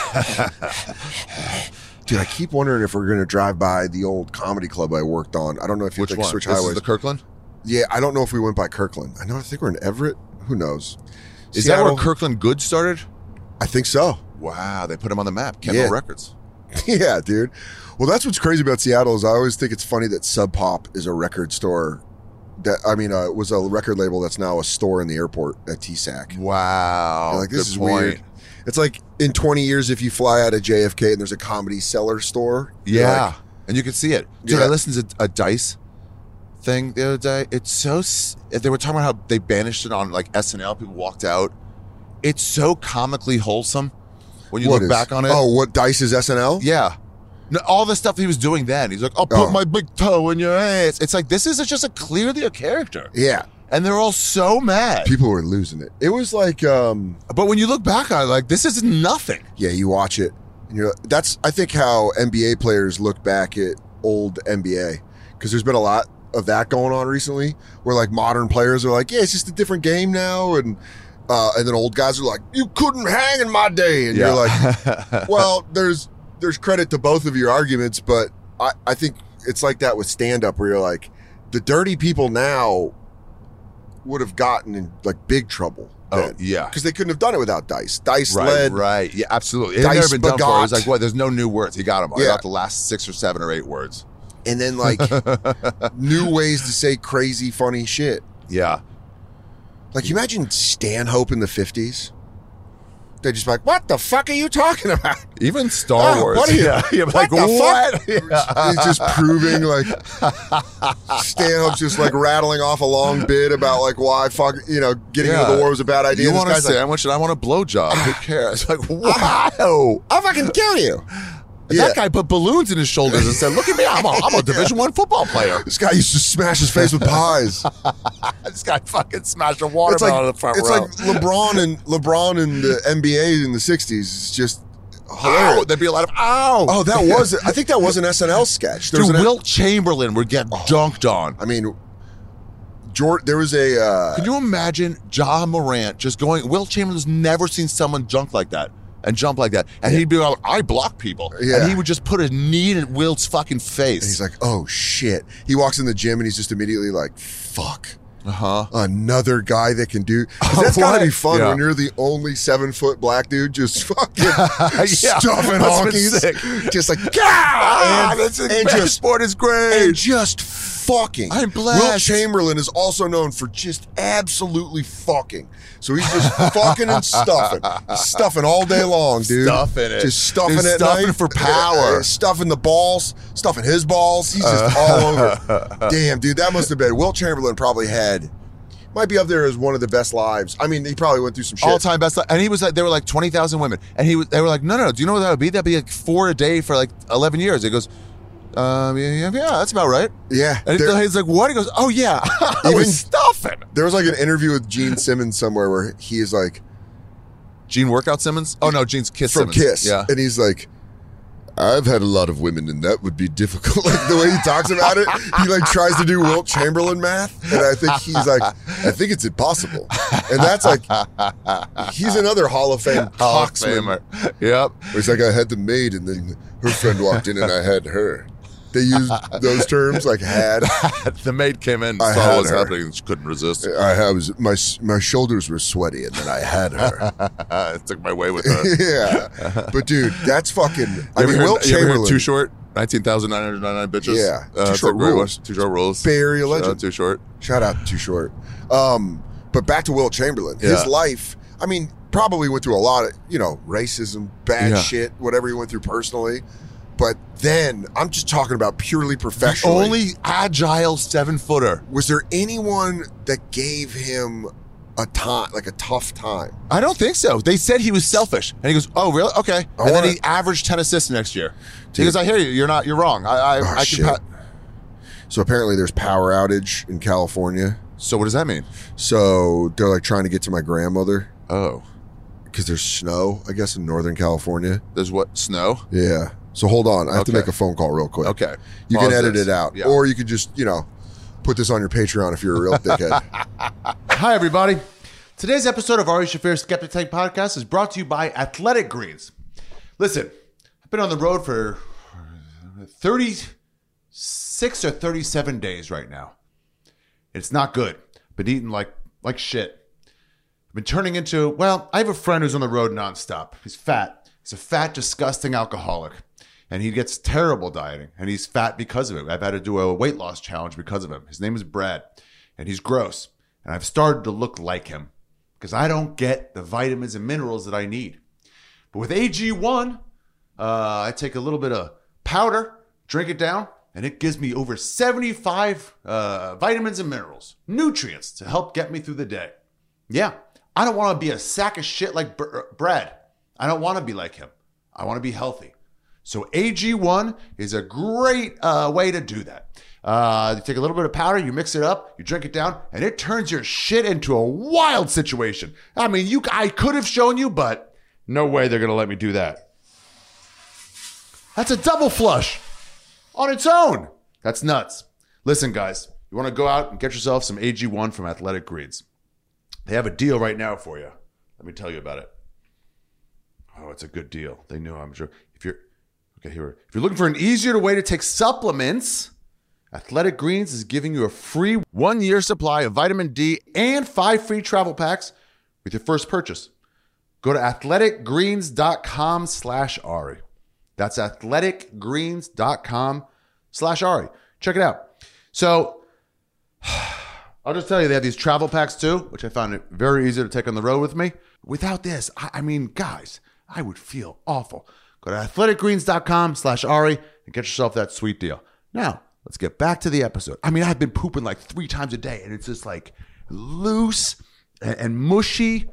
Dude, I keep wondering if we're going to drive by the old comedy club I worked on. I don't know if you Which one? switch This highways. is the Kirkland? Yeah, I don't know if we went by Kirkland. I think we're in Everett. Who knows? Is that where Kirkland Goods started? I think so. Wow, they put him on the map. Kendall Records. Yeah, dude. Well, that's what's crazy about Seattle is I always think it's funny that Sub Pop is a record store. It was a record label that's now a store in the airport at TSAC. Wow. Like, this is weird. It's like in 20 years, if you fly out of JFK and there's a Comedy Cellar store. Yeah. Like, and you can see it. Dude, I listened to a Dice thing the other day. It's so... They were talking about how they banished it on like SNL. People walked out. It's so comically wholesome when you look back on it. Oh, what Dice is SNL? Yeah. No, all the stuff he was doing then. He's like, I'll put my big toe in your ass. It's like, this is just clearly a character. Yeah. And they're all so mad. People were losing it. It was like... But when you look back on it, like, this is nothing. Yeah, you watch it. And that's, I think, how NBA players look back at old NBA. Because there's been a lot of that going on recently, where like modern players are like, yeah, it's just a different game now. And then old guys are like, you couldn't hang in my day. And you're like, well, there's credit to both of your arguments, but I think it's like that with stand-up where you're like, the dirty people now would have gotten in like big trouble. Oh, yeah. Because they couldn't have done it without Dice. Dice Right, led. right. Yeah, absolutely. It had Dice never been done before. It was begot. like, what? There's no new words. He got them. I Yeah. got the last 6 or 7 or 8 words. And then like new ways to say crazy, funny shit. Yeah. Like, you imagine Stanhope in the 50s? They'd just be like, what the fuck are you talking about? Even Star Wars. What are you? Yeah. You're like, the what? fuck? He's just proving like Stanhope's just like rattling off a long bit about like why getting into the war was a bad idea. You This want a guy's like, sandwich and I want a blowjob. Who cares? Like, wow. I'll fucking kill you. That guy put balloons in his shoulders and said, look at me. I'm a Division I football player. This guy used to smash his face with pies. This guy fucking smashed a It's watermelon in the like front it's row. like LeBron in the NBA in the 60s. It's just hilarious. Ow. There'd be a lot of ow. Oh, that was I think that was an SNL sketch. There was Dude, an- Wilt Chamberlain would get dunked on. I mean, there was a Can you imagine Ja Morant just going? Wilt Chamberlain's never seen someone dunk like that and jump like that, and he'd be like, "I block people," Yeah. and he would just put his knee in Wilt's fucking face. and he's like, oh shit. He walks in the gym and he's just immediately like, fuck. "Uh-huh." Another guy that can do. 'Cause that's gotta What? be fun Yeah. when you're the only 7-foot black dude just fucking Yeah. stuffing Must've been honkies. sick. Just like, That's the and best just sport is and great. just fucking. I'm blessed. Wilt Chamberlain is also known for just absolutely fucking. So he's just fucking and stuffing. He's stuffing all day long, dude. Stuffing it. Just stuffing He's at stuffing night. for power. Stuffing the balls. Stuffing his balls. He's just all over. Damn, dude. That must have been. Wilt Chamberlain probably might be up there as one of the best lives. I mean, he probably went through some shit. All time best, and he was like, there were like 20,000 women, and they were like, no, do you know what that would be? That'd be like 4 a day for like 11 years. He goes, yeah, that's about right. Yeah. And he's like, what? He goes, oh yeah, I Even- was stuffing. There was like an interview with Gene Simmons somewhere where he is like, Gene Workout Simmons? Oh no, Gene's Kiss from Simmons. Kiss. Yeah. And he's like, I've had a lot of women and that would be difficult. Like the way he talks about it, he like tries to do Wilt Chamberlain math. And I think he's like, I think it's impossible. And that's like, he's another Hall of Fame Hall of coxman. Famer. Yep. Where it's like, I had the maid and then her friend walked in and I had her. They use those terms like had. The maid came in, I saw had what was her. happening, and she couldn't resist. My shoulders were sweaty and then I had her. I took my way with her. Yeah. But dude, that's fucking, I mean, Wilt you ever heard Chamberlain. Too Short? 19,999 bitches. Yeah. Too It's Short a great one. rules. Too Short rules. Bay Area Shout out legend. Too Short. Shout out Too Short. But back to Wilt Chamberlain. His Yeah. life, I mean, probably went through a lot of, racism, bad Yeah. shit, whatever he went through personally. But then I'm just talking about purely professionally. Only agile 7-footer. Was there anyone that gave him a tough time? I don't think so. They said he was selfish, and he goes, "Oh, really? Okay." All and then right. he averaged 10 assists next year. He Dude. goes, "I hear you. You're wrong. I shit. can." So apparently there's power outage in California. So what does that mean? So they're like trying to get to my grandmother Oh, because there's snow, I guess, in Northern California. there's what? Snow? Yeah. So hold on. I have to Okay. make a phone call real quick. Okay. You can Pause edit this. it out. Yeah. Or you could just, put this on your Patreon if you're a real dickhead. Hi, everybody. Today's episode of Ari Shaffir's Skeptic Tank Podcast is brought to you by Athletic Greens. Listen, I've been on the road for 36 or 37 days right now. It's not good. Been eating like shit. I've been turning into, well, I have a friend who's on the road nonstop. He's fat. He's a fat, disgusting alcoholic. And he gets terrible dieting. And he's fat because of it. I've had to do a weight loss challenge because of him. His name is Brad. And he's gross. And I've started to look like him. Because I don't get the vitamins and minerals that I need. But with AG1, I take a little bit of powder, drink it down, and it gives me over 75 vitamins and minerals, nutrients to help get me through the day. Yeah, I don't want to be a sack of shit like Brad. I don't want to be like him. I want to be healthy. So AG1 is a great way to do that. You take a little bit of powder, you mix it up, you drink it down, and it turns your shit into a wild situation. I mean, I could have shown you, but no way they're going to let me do that. That's a double flush on its own. That's nuts. Listen, guys, you want to go out and get yourself some AG1 from Athletic Greens. They have a deal right now for you. Let me tell you about it. Oh, it's a good deal. They know, I'm sure. Okay, here. If you're looking for an easier way to take supplements, Athletic Greens is giving you a free 1-year supply of vitamin D and 5 free travel packs with your first purchase. Go to athleticgreens.com/Ari. That's athleticgreens.com/Ari. Check it out. So I'll just tell you, they have these travel packs too, which I found it very easy to take on the road with me. Without this, I mean, guys, I would feel awful. Go to athleticgreens.com/Ari and get yourself that sweet deal. Now, let's get back to the episode. I mean, I've been pooping like 3 times a day, and it's just like loose and mushy.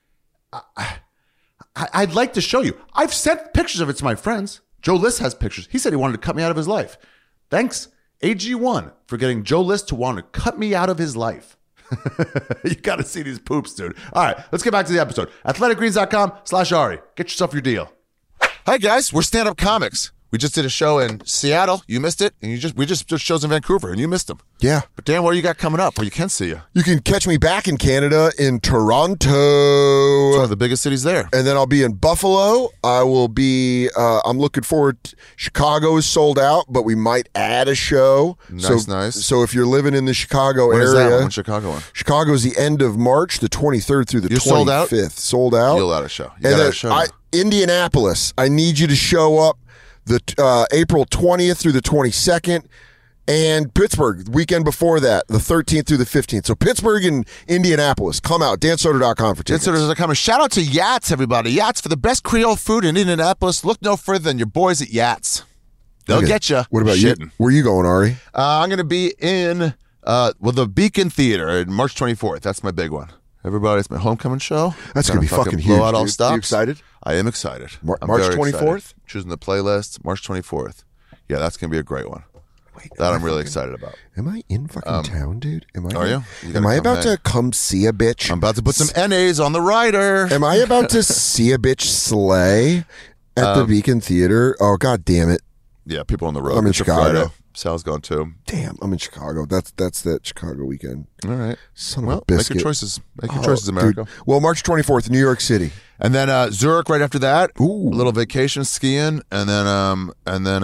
I'd like to show you. I've sent pictures of it to my friends. Joe List has pictures. He said he wanted to cut me out of his life. Thanks, AG1, for getting Joe List to want to cut me out of his life. You got to see these poops, dude. All right, let's get back to the episode. athleticgreens.com/Ari. Get yourself your deal. Hi guys, we're stand-up comics. We just did a show in Seattle. You missed it, and we just did shows in Vancouver, and you missed them. Yeah. But Dan, what do you got coming up where you can see you? You can catch me back in Canada in Toronto. It's one of the biggest cities there. And then I'll be in Buffalo. I will be, I'm looking forward. Chicago is sold out, but we might add a show. Nice. So if you're living in the Chicago When area. is that one? When's Chicago one? Chicago is the end of March, the 23rd through the 25th. sold out? Sold out. You'll add a show. You And got then a show. Indianapolis, I need you to show up the April 20th through the 22nd. And Pittsburgh, the weekend before that, the 13th through the 15th. So Pittsburgh and Indianapolis. Come out. DanSoder.com for tickets. DanSoder.com. And shout out to Yachts, everybody. Yachts, for the best Creole food in Indianapolis. Look no further than your boys at Yachts. They'll Okay. get you. What about shitting. you? Where are you going, Ari? I'm going to be in the Beacon Theater on March 24th. That's my big one. Everybody, it's my homecoming show. That's going to be fucking blow huge, out all dude. stops. You excited? I am excited. March I'm very 24th? excited. Choosing the playlist, March 24th. Yeah, that's going to be a great one. That I'm really excited about. Am I in fucking town, dude? Am I? Are you? Am I about to come see a bitch? I'm about to put some NAs on the rider. Am I about to see a bitch slay at the Beacon Theater? Oh, god damn it. Yeah, people on the road. I'm in It's a Chicago. Friday. Sal's going too. Damn, I'm in Chicago. That's that Chicago weekend. All right. Son of Well, a biscuit. make your choices. Make your Oh, choices, America. dude. Well, March 24th, New York City. And then Zurich right after that. Ooh. A little vacation skiing, and then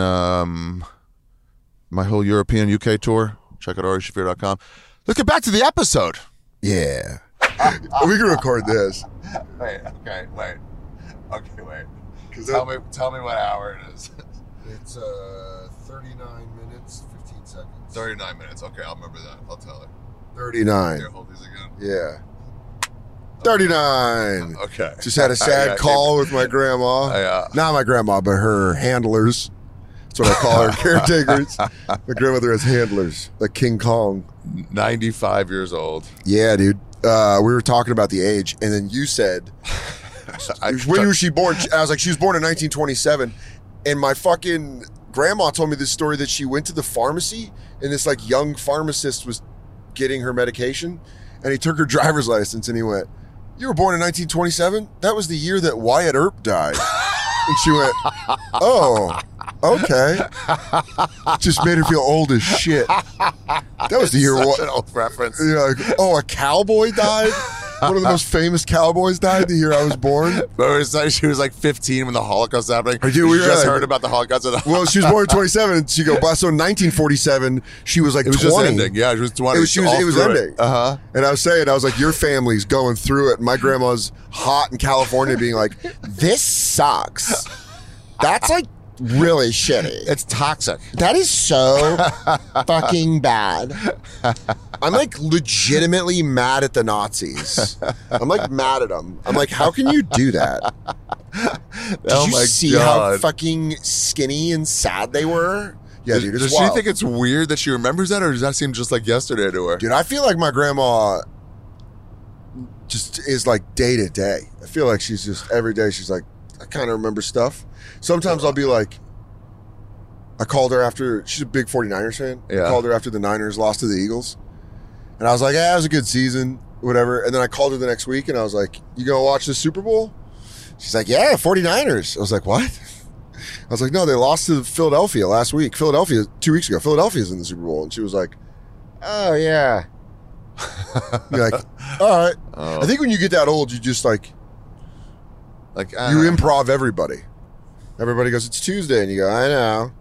my whole European UK tour. Check out arishafir.com. Let's get back to the episode. Yeah. We can record this. Wait. Okay. Wait. Tell me what hour it is. It's 39 minutes, 15 seconds. 39 minutes. Okay, I'll remember that. I'll tell her. 39. Here, hold these again. Yeah. 39. Okay. Just had a sad call with my grandma. Not my grandma, but her handlers. That's what I call her, caretakers. My grandmother has handlers, like King Kong. 95 years old. Yeah, dude. We were talking about the age, and then you said, when was she born? I was like, she was born in 1927. And my fucking grandma told me this story that she went to the pharmacy, and this like young pharmacist was getting her medication, and he took her driver's license, and he went, "You were born in 1927? That was the year that Wyatt Earp died." And she went, "Oh, okay." Just made her feel old as shit. That was the year. Such an old reference. Like, oh, a cowboy died? One of the most famous cowboys died the year I was born. But it was like she was like 15 when the Holocaust was happening. Dude, we we just were- heard about the Holocaust. Well, she was born in 27, and she go, so in 1947, she was like it was 20. just ending. Yeah, it was 20. It was ending. Uh-huh. And I was like, your family's going through it. My grandma's hot in California being like, this sucks. That's like really shitty. It's toxic. That is so fucking bad. I'm like legitimately mad at the Nazis. I'm like mad at them. I'm like, how can you do that? Did Oh you my see how God. fucking skinny and sad they were? Yeah, dude, it's Does she wild. think it's weird that she remembers that, or does that seem just like yesterday to her? Dude, I feel like my grandma just is like day to day. I feel like she's just every day. She's like, I kind of remember stuff. Sometimes I'll be like, I called her after, she's a big 49ers fan. Yeah. I called her after the Niners lost to the Eagles. And I was like, yeah, it was a good season, whatever. And then I called her the next week and I was like, you gonna watch the Super Bowl? She's like, yeah, 49ers. I was like, what? I was like, no, they lost to Philadelphia last week. 2 weeks ago. Philadelphia's in the Super Bowl. And she was like, oh, yeah. You're like, all right. I think when you get that old, you just like Like you improv everybody. Everybody goes, it's Tuesday. And you go, I know.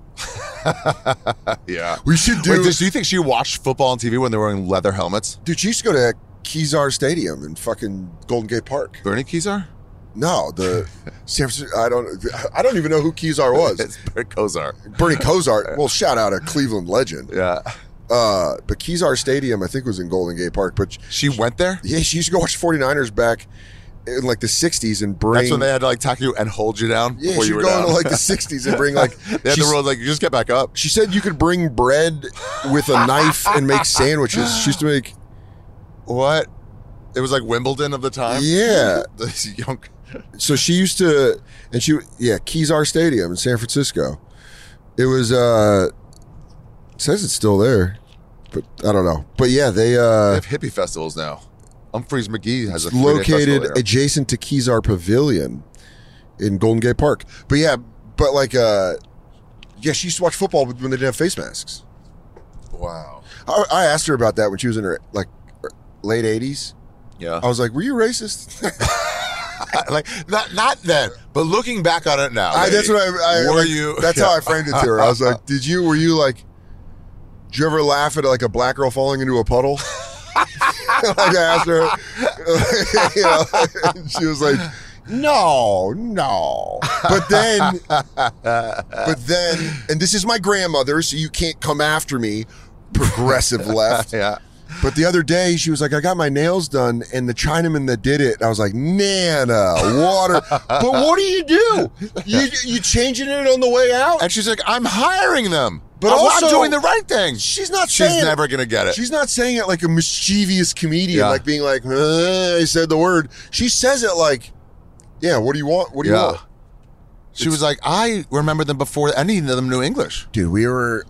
Yeah. We should do... Wait, do you think she watched football on TV when they were wearing leather helmets? Dude, she used to go to Kezar Stadium in fucking Golden Gate Park. Bernie Kezar? No, the San Francisco... I don't even know who Kezar was. It's Bernie Kosar. Bernie Kosar. Well, shout out a Cleveland legend. Yeah. But Kezar Stadium, I think, was in Golden Gate Park. But She went there? yeah, she used to go watch 49ers back in like the 60s and bring... That's when they had to like tackle you and hold you down Yeah, before she you would were go down. into like the 60s and bring like... They had the she's- rules like, you just get back up. She said you could bring bread with a knife and make sandwiches. She used to make... What? It was like Wimbledon of the time? Yeah. This young... So she used to... And Kezar Stadium in San Francisco. It was... It says it's still there. But I don't know. But yeah, they... They have hippie festivals now. Humphreys McGee has a 3-day located festival there. adjacent to Kezar Pavilion in Golden Gate Park. But yeah, she used to watch football when they didn't have face masks. Wow. I asked her about that when she was in her like late 80s. Yeah. I was like, were you racist? like not then, but looking back on it now. That's what I were like, you? That's Yeah. how I framed it to her. I was like, did you ever laugh at like a black girl falling into a puddle? Like I asked her, and she was like, no. But then, and this is my grandmother, so you can't come after me, progressive left. Yeah. But the other day, she was like, I got my nails done, and the Chinaman that did it, I was like, Nana, water. But what do? You changing it on the way out? And she's like, I'm hiring them. But I'm also- doing the right thing. She's not She's saying never going to get it. She's not saying it like a mischievous comedian, Yeah. like being like, I said the word. She says it like, yeah, what do you want? What do you Yeah. want? She was like, I remember them before any of them knew English. Dude, we were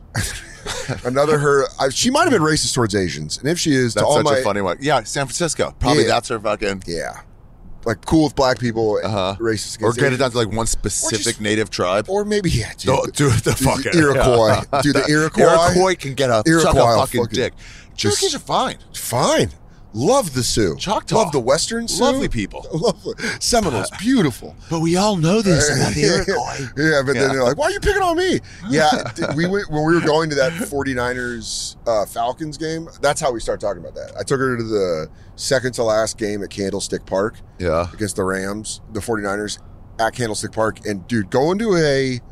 she might have been racist towards Asians. And if she is, That's to all such my, a funny one. Yeah, San Francisco. Probably Yeah. that's her fucking... yeah, like cool with black people, racist Or against get it Asians. down to like one specific native tribe. Or maybe, yeah, dude. Dude, the fucking... Iroquois. Dude, the Iroquois. Iroquois can get a Iroquois suck a will fucking fucking- dick. just- Cherokees are fine. Fine. Love the Sioux. Choctaw. Love the Western Sioux. Lovely people. Lovely. Seminoles, beautiful. But we all know this about the Iroquois. Yeah, but then they're like, why are you picking on me? Yeah, we went when we were going to that 49ers Falcons game. That's how we started talking about that. I took her to the second to last game at Candlestick Park Yeah. against the Rams, the 49ers at Candlestick Park. And dude, going to a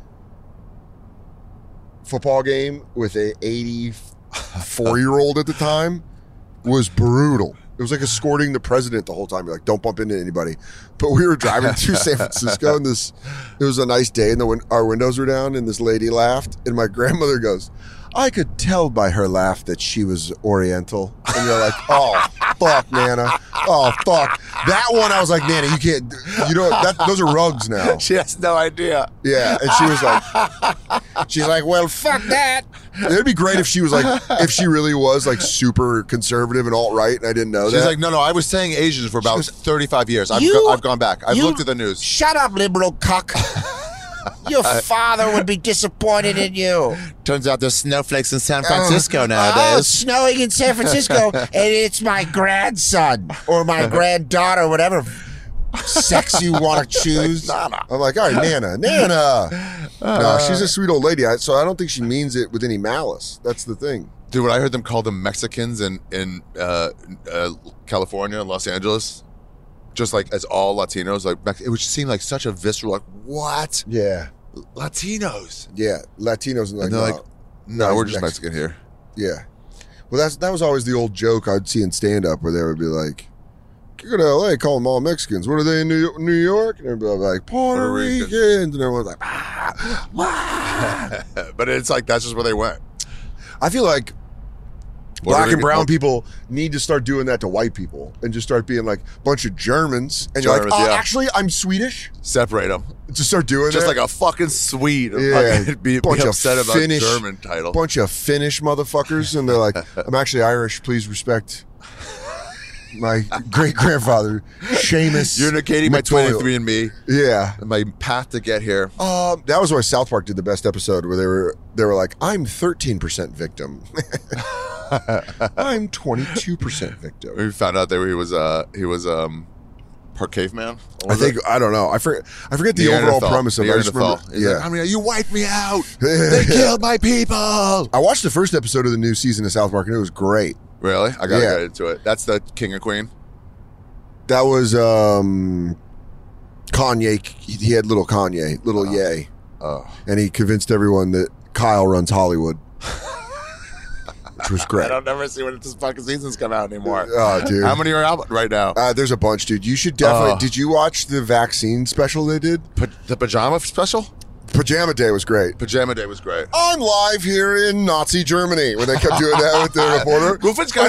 football game with a 84-year-old at the time was brutal. It was like escorting the president the whole time. You're like, don't bump into anybody. But we were driving through San Francisco, and it was a nice day, and our windows were down, and this lady laughed, and my grandmother goes, I could tell by her laugh that she was Oriental. And you're like, oh, fuck, Nana. Oh, fuck. That one, I was like, Nana, you can't, those are rugs now. She has no idea. Yeah, and she was like, well, fuck that. It'd be great if she was like, if she really was like super conservative and alt-right, and I didn't know She's that. like, no, I was saying Asians for about 35 years. I've gone back. I've looked at the news. Shut up, liberal cuck. Your father would be disappointed in you. Turns out there's snowflakes in San Francisco Oh, nowadays. snowing in San Francisco, and it's my grandson or my granddaughter, whatever sex you want to choose. I'm like, all right, Nana. No, she's a sweet old lady, so I don't think she means it with any malice. That's the thing. Dude, when I heard them call them Mexicans in California, Los Angeles, just like as all Latinos, like it would seem like such a visceral, like, what? Yeah. Latinos? Yeah, Latinos and And they're like, no, he's we're just Mexican here. Yeah. Well, that was always the old joke I'd see in stand-up where they would be like, you go to L.A., call them all Mexicans. What are they in New York? And everybody like, Puerto Ricans. And everyone's like, But it's like, that's just where they went. I feel like Puerto black and Rican- brown people need to start doing that to white people and just start being like a bunch of Germans. And you're like, Germans, oh, yeah. actually, I'm Swedish. Separate them. Just start doing Just that. like a fucking Swede. Yeah, Be bunch of upset about Finnish, German title. bunch of Finnish motherfuckers. And they're like, I'm actually Irish. Please respect my great-grandfather, Seamus. You're negating my McToyle. 23andMe. Yeah. My path to get here. That was why South Park did the best episode where they were like, I'm 13% victim. I'm 22% victim. We found out that he was Part caveman? I don't know. I forget the overall premise of it. I just remember. Yeah. I mean, you wiped me out. They killed my people. I watched the first episode of the new season of South Park, and it was great. Really? I got to get into it. That's the King and Queen? That was Kanye. He had little Kanye, little Ye. Oh. And he convinced everyone that Kyle runs Hollywood. Which was great. I don't never see when this fucking seasons come out anymore. Oh, dude. How many are out right now? There's a bunch, dude. You should definitely... Did you watch the vaccine special they did? The pajama special? Pajama Day was great. Pajama Day was great. I'm live here in Nazi Germany when they kept doing that with the reporter.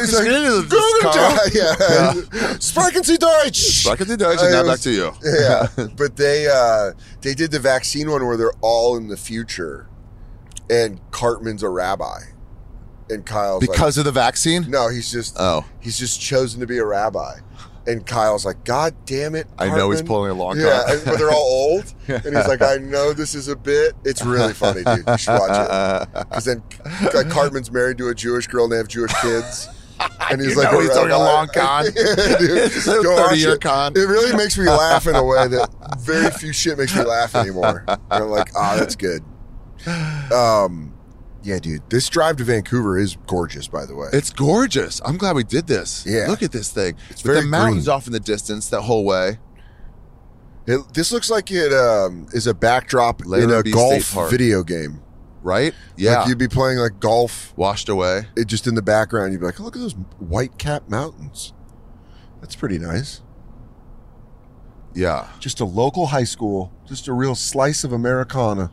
Sprechen Sie Deutsch. Sprechen Sie Deutsch, and now back to you. Yeah, but they did the vaccine one where they're all in the future, and Cartman's a rabbi, and Kyle's because of the vaccine. No, he's just chosen to be a rabbi. And Kyle's like, God damn it, Cartman. I know he's pulling a long time. Yeah, but they're all old. And he's like, I know this is a bit. It's really funny, dude. You should watch it. Because then Cartman's married to a Jewish girl and they have Jewish kids. And he's like, he's doing a long con. Yeah, dude. 30-year con. It really makes me laugh in a way that very few shit makes me laugh anymore. And I'm like, that's good. Yeah, dude. This drive to Vancouver is gorgeous, by the way. It's gorgeous. I'm glad we did this. Yeah. Look at this thing. It's With very the mountains green. off in the distance that whole way. This looks like it is a backdrop in a Larrabee golf State Park. video game. Right? Yeah. Like you'd be playing like golf. Washed away. It just in the background, you'd be like, oh, look at those white cap mountains. That's pretty nice. Yeah. Just a local high school. Just a real slice of Americana.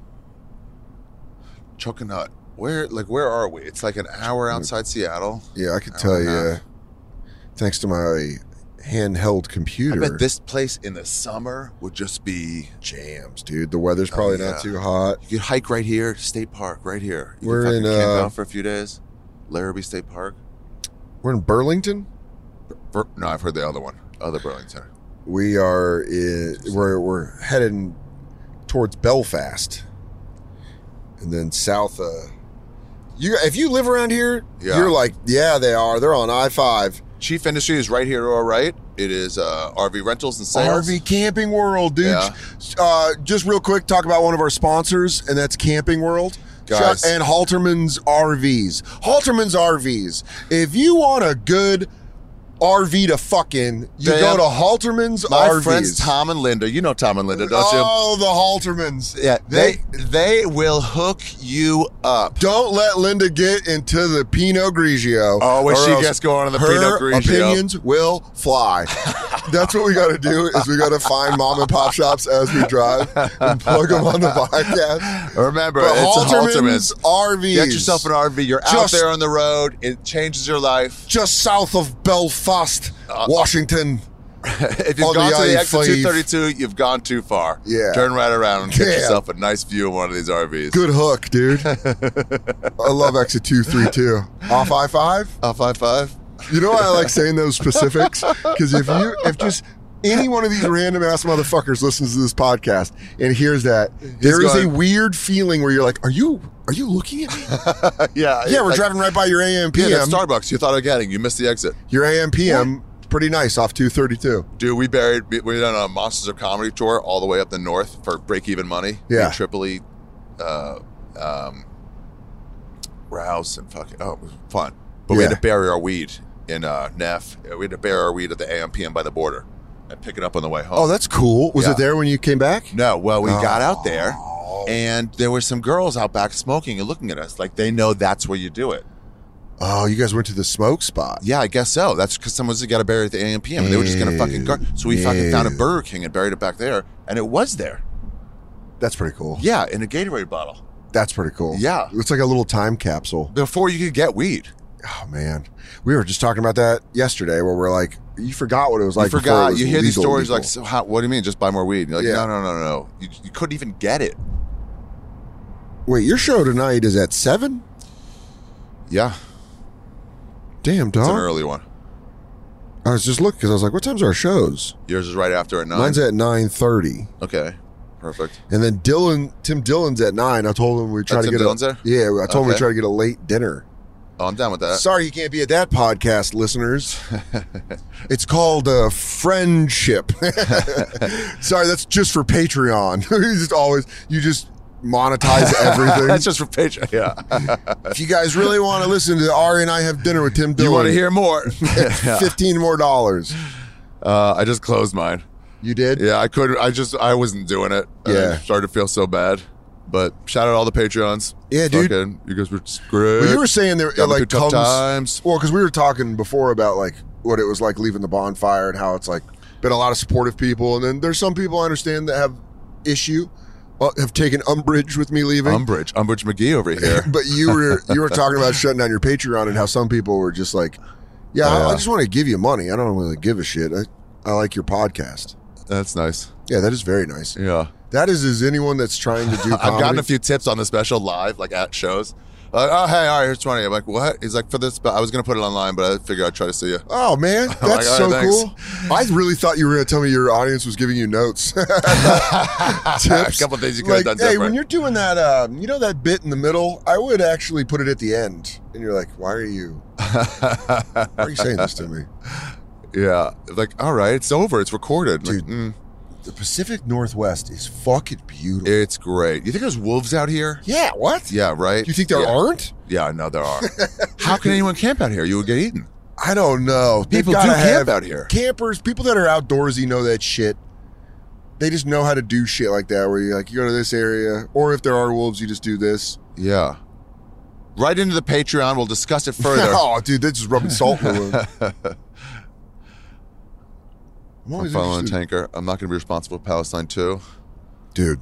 Choconut. Where are we? It's like an hour outside Seattle. Yeah, I could tell you. Thanks to my handheld computer. I bet this place in the summer would just be jams, dude. The weather's probably not too hot. You could hike right here, State Park, right here. You We're could in camp out for a few days. Larrabee State Park. We're in Burlington. No, I've heard the other one. Other Burlington. We are we're heading towards Belfast, and then south. If you live around here, you're like, yeah, they are. They're on I-5. Chief Industry is right here, all right. It is RV rentals and sales. RV Camping World, dude. Yeah. Just real quick, talk about one of our sponsors, and that's Camping World. Guys. And Halterman's RVs. Halterman's RVs. If you want a good RV to fucking, you go to Halterman's My RVs. friends Tom and Linda. You know Tom and Linda, don't you? Oh, the Haltermans. Yeah, they will hook you up. Don't let Linda get into the Pinot Grigio. Oh, when or she else gets going on the her Pinot Grigio. opinions will fly. That's what we got to do is we got to find mom and pop shops as we drive and plug them on the podcast. Remember, But it's Halterman's a Halterman's. RVs. Get yourself an RV. You're out Just- there on the road. It changes your life. Just south of Belfast, Washington. If you've On gone the to the exit I-5. 232, you've gone too far. Yeah. Turn right around and get Yeah. yourself a nice view of one of these RVs. Good hook, dude. I love exit 232. Off I-5? Off I-5. You know why I like saying those specifics? Because if just any one of these random ass motherfuckers listens to this podcast and hears that, there is a weird feeling where you're like, are you looking at me? Yeah. Yeah, we're like- driving right by your AM Yeah, PM. that's Starbucks. You thought of getting. You missed the exit. Your AM PM, pretty nice off 232. Dude, we done a Monsters of Comedy tour all the way up the north for break-even money. Yeah. In Tripoli, Rouse, and fucking, it was fun. But we had Yeah. to bury our weed in Neff. We had to bury our weed at the AMPM by the border and pick it up on the way home. Oh, that's cool. Was Yeah. it there when you came back? No, well, we got out there, and there were some girls out back smoking and looking at us like they know that's where you do it. Oh, you guys went to the smoke spot. Yeah, I guess so. That's because someone's got to bury it at the AMPM, and they were just going to fucking go. So we fucking found a Burger King and buried it back there, and it was there. That's pretty cool. Yeah, in a Gatorade bottle. That's pretty cool. Yeah. It's like a little time capsule. Before you could get weed. Oh, man. We were just talking about that yesterday where we're like, you forgot what it was like. You before it forgot. was You hear these legal. stories like, so how, what do you mean? Just buy more weed? You're like, Yeah. no. You couldn't even get it. Wait, your show tonight is at 7? Yeah. Damn, It's an dog. early one. I was just looking because I was like, what time's our shows? Yours is right after at 9. Mine's at 9:30. Okay. Perfect. And then Tim Dillon's at 9. I told him we try to Tim get Dillon's there? Yeah, I told him we Okay. try to get a late dinner. Oh, I'm down with that. Sorry you can't be at that podcast, listeners. It's called friendship. Sorry, that's just for Patreon. You just monetize everything. That's just for Patreon. Yeah. If you guys really want to listen to Ari and I have dinner with Tim Dillon, You want to hear more? $15 more. I just closed mine. You did? Yeah, I couldn't. I wasn't doing it. Yeah. I started to feel so bad. But shout out all the Patreons. Yeah, dude. Fucking, you guys were great. Well, you were saying there Got me like through tough times. Well, because we were talking before about like what it was like leaving the bonfire and how it's like been a lot of supportive people, and then there's some people I understand that have have taken umbrage with me leaving. Umbrage McGee over here. But you were talking about shutting down your Patreon and how some people were just like, yeah, I just want to give you money. I don't really give a shit. I like your podcast. That's nice. Yeah, that is very nice. Yeah. That is anyone that's trying to do comedy. I've gotten a few tips on the special live, like at shows. Like, oh, hey, all right, here's 20. I'm like, what? He's like, for this, but I was going to put it online, but I figured I'd try to see you. Oh, man. That's like, so all right, cool. I really thought you were going to tell me your audience was giving you notes. Tips. A couple of things you could have done hey, different. when you're doing that, that bit in the middle, I would actually put it at the end. And you're like, why are you saying this to me? Yeah. Like, all right, it's over. It's recorded. Dude, like, the Pacific Northwest is fucking beautiful. It's great. You think there's wolves out here? Yeah, what? Yeah, right? You think there aren't? Yeah, I know there are. How can anyone camp out here? You would get eaten. I don't know. People They've do gotta camp have out here. Campers, people that are outdoorsy know that shit. They just know how to do shit like that where you're like, you go to this area, or if there are wolves, you just do this. Yeah. Right into the Patreon. We'll discuss it further. Oh, dude, that's just rubbing salt in the wound. I'm following Tanker. I'm not going to be responsible for Palestine too. Dude,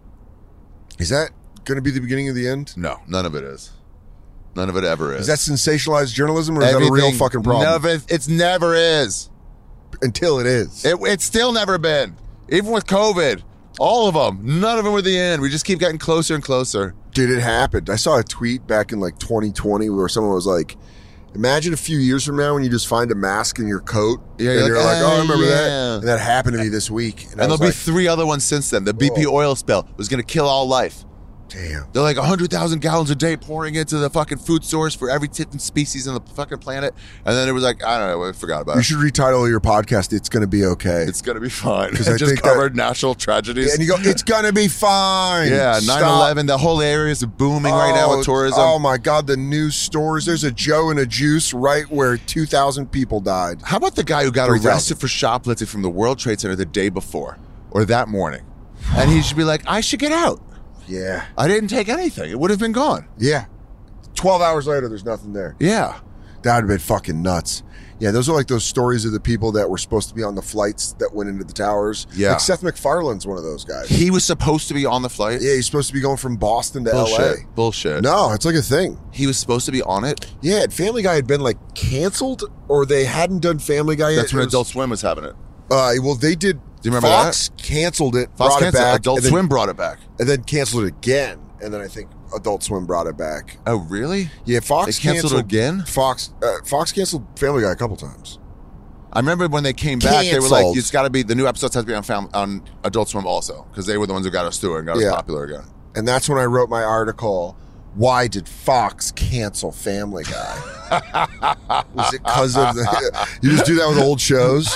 is that going to be the beginning of the end? No, none of it is. None of it ever is. Is that sensationalized journalism, or is that a real fucking problem? No, it's never is. Until it is. It's still never been. Even with COVID, all of them, none of them were the end. We just keep getting closer and closer. Dude, it happened. I saw a tweet back in like 2020 where someone was like, imagine a few years from now when you just find a mask in your coat. Yeah, and you're like, oh, I remember that. yeah. And that happened to me this week. And there'll be 3 other ones since then. The BP oil spill was going to kill all life. Damn. They're like 100,000 gallons a day pouring into the fucking food source for every different species on the fucking planet. And then it was like, I don't know, I forgot about You it. should retitle your podcast, It's Gonna Be Okay. It's going to be fine. Because I Just think covered national tragedies. and you go, it's gonna be fine. Yeah, 9/11, the whole area is booming right now with tourism. Oh my God, the news stories. There's a Joe and a Juice right where 2,000 people died. How about the guy who got 3,000. arrested for shoplifting from the World Trade Center the day before or that morning? And he should be like, I should get out. Yeah. I didn't take anything. It would have been gone. Yeah. 12 hours later, there's nothing there. Yeah. That would have been fucking nuts. Yeah, those are like those stories of the people that were supposed to be on the flights that went into the towers. Yeah. Like Seth MacFarlane's one of those guys. He was supposed to be on the flight. Yeah, he's supposed to be going from Boston to Bullshit. LA. Bullshit. No, it's like a thing. He was supposed to be on it. Yeah, and Family Guy had been like canceled, or they hadn't done Family Guy yet. That's when It was- Adult Swim was having it. Well, they did. Do you remember Fox canceled it, Fox brought canceled it back. Adult and then- Swim brought it back. and then canceled it again. And then I think Adult Swim brought it back. Oh, really? Yeah, Fox They canceled it again? Fox canceled Family Guy a couple times. I remember when they came back, they were like, Canceled. it's got to be, the new episodes have to be on Adult Swim also, because they were the ones who got us through it and got us popular again. And that's when I wrote my article, Why Did Fox Cancel Family Guy? Was it because of the... You just do that with old shows?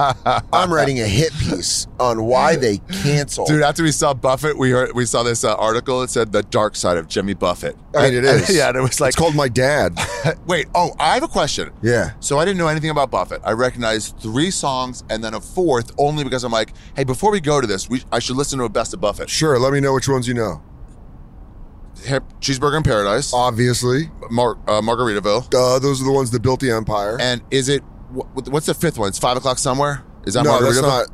I'm writing a hit piece on why they canceled. Dude, after we saw Buffett, we saw this article. It said the dark side of Jimmy Buffett. I mean, it is. Yeah, and it was like... It's called My Dad. Wait, I have a question. Yeah. So I didn't know anything about Buffett. I recognized 3 songs and then a 4th only because I'm like, hey, before we go to this, I should listen to a Best of Buffett. Sure, let me know which ones you know. Cheeseburger in Paradise. Obviously. Margaritaville. Those are the ones that built the empire. And is it... What's the 5th one? It's 5 o'clock somewhere? Is that No, Margaritaville?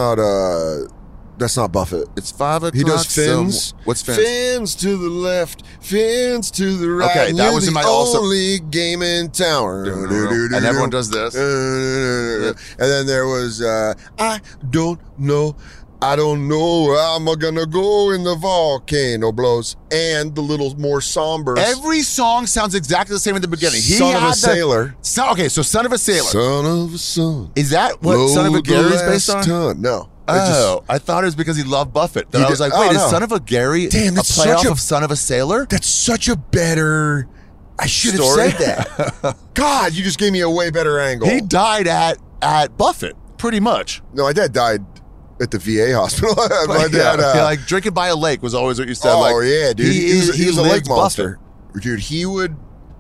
that's not Buffett. It's 5 o'clock. He does fins. What's fins? Fins to the left, fins to the right. Okay, that You're was in the my also- only game in town. And everyone does this. And then there was I don't know where I'm gonna go in the volcano blows, and the little more somber Every song sounds exactly the same at the beginning. Son of a Sailor. Okay, so Son of a Sailor. Son of a son. Is that what Son of a Load the Gary is based last on? ton. No. Oh, I thought it was because he loved Buffett. Then He I was did- like, wait, oh, is no. Son of a Gary Damn, a that's playoff such a- of Son of a Sailor? That's such a better I should have story? said that. God, you just gave me a way better angle. He died at Buffett, pretty much. No, my dad died at the VA hospital. My dad, Yeah, like drinking by a lake was always what you said. oh like, yeah, dude. He was a lake lived monster. Dude, he would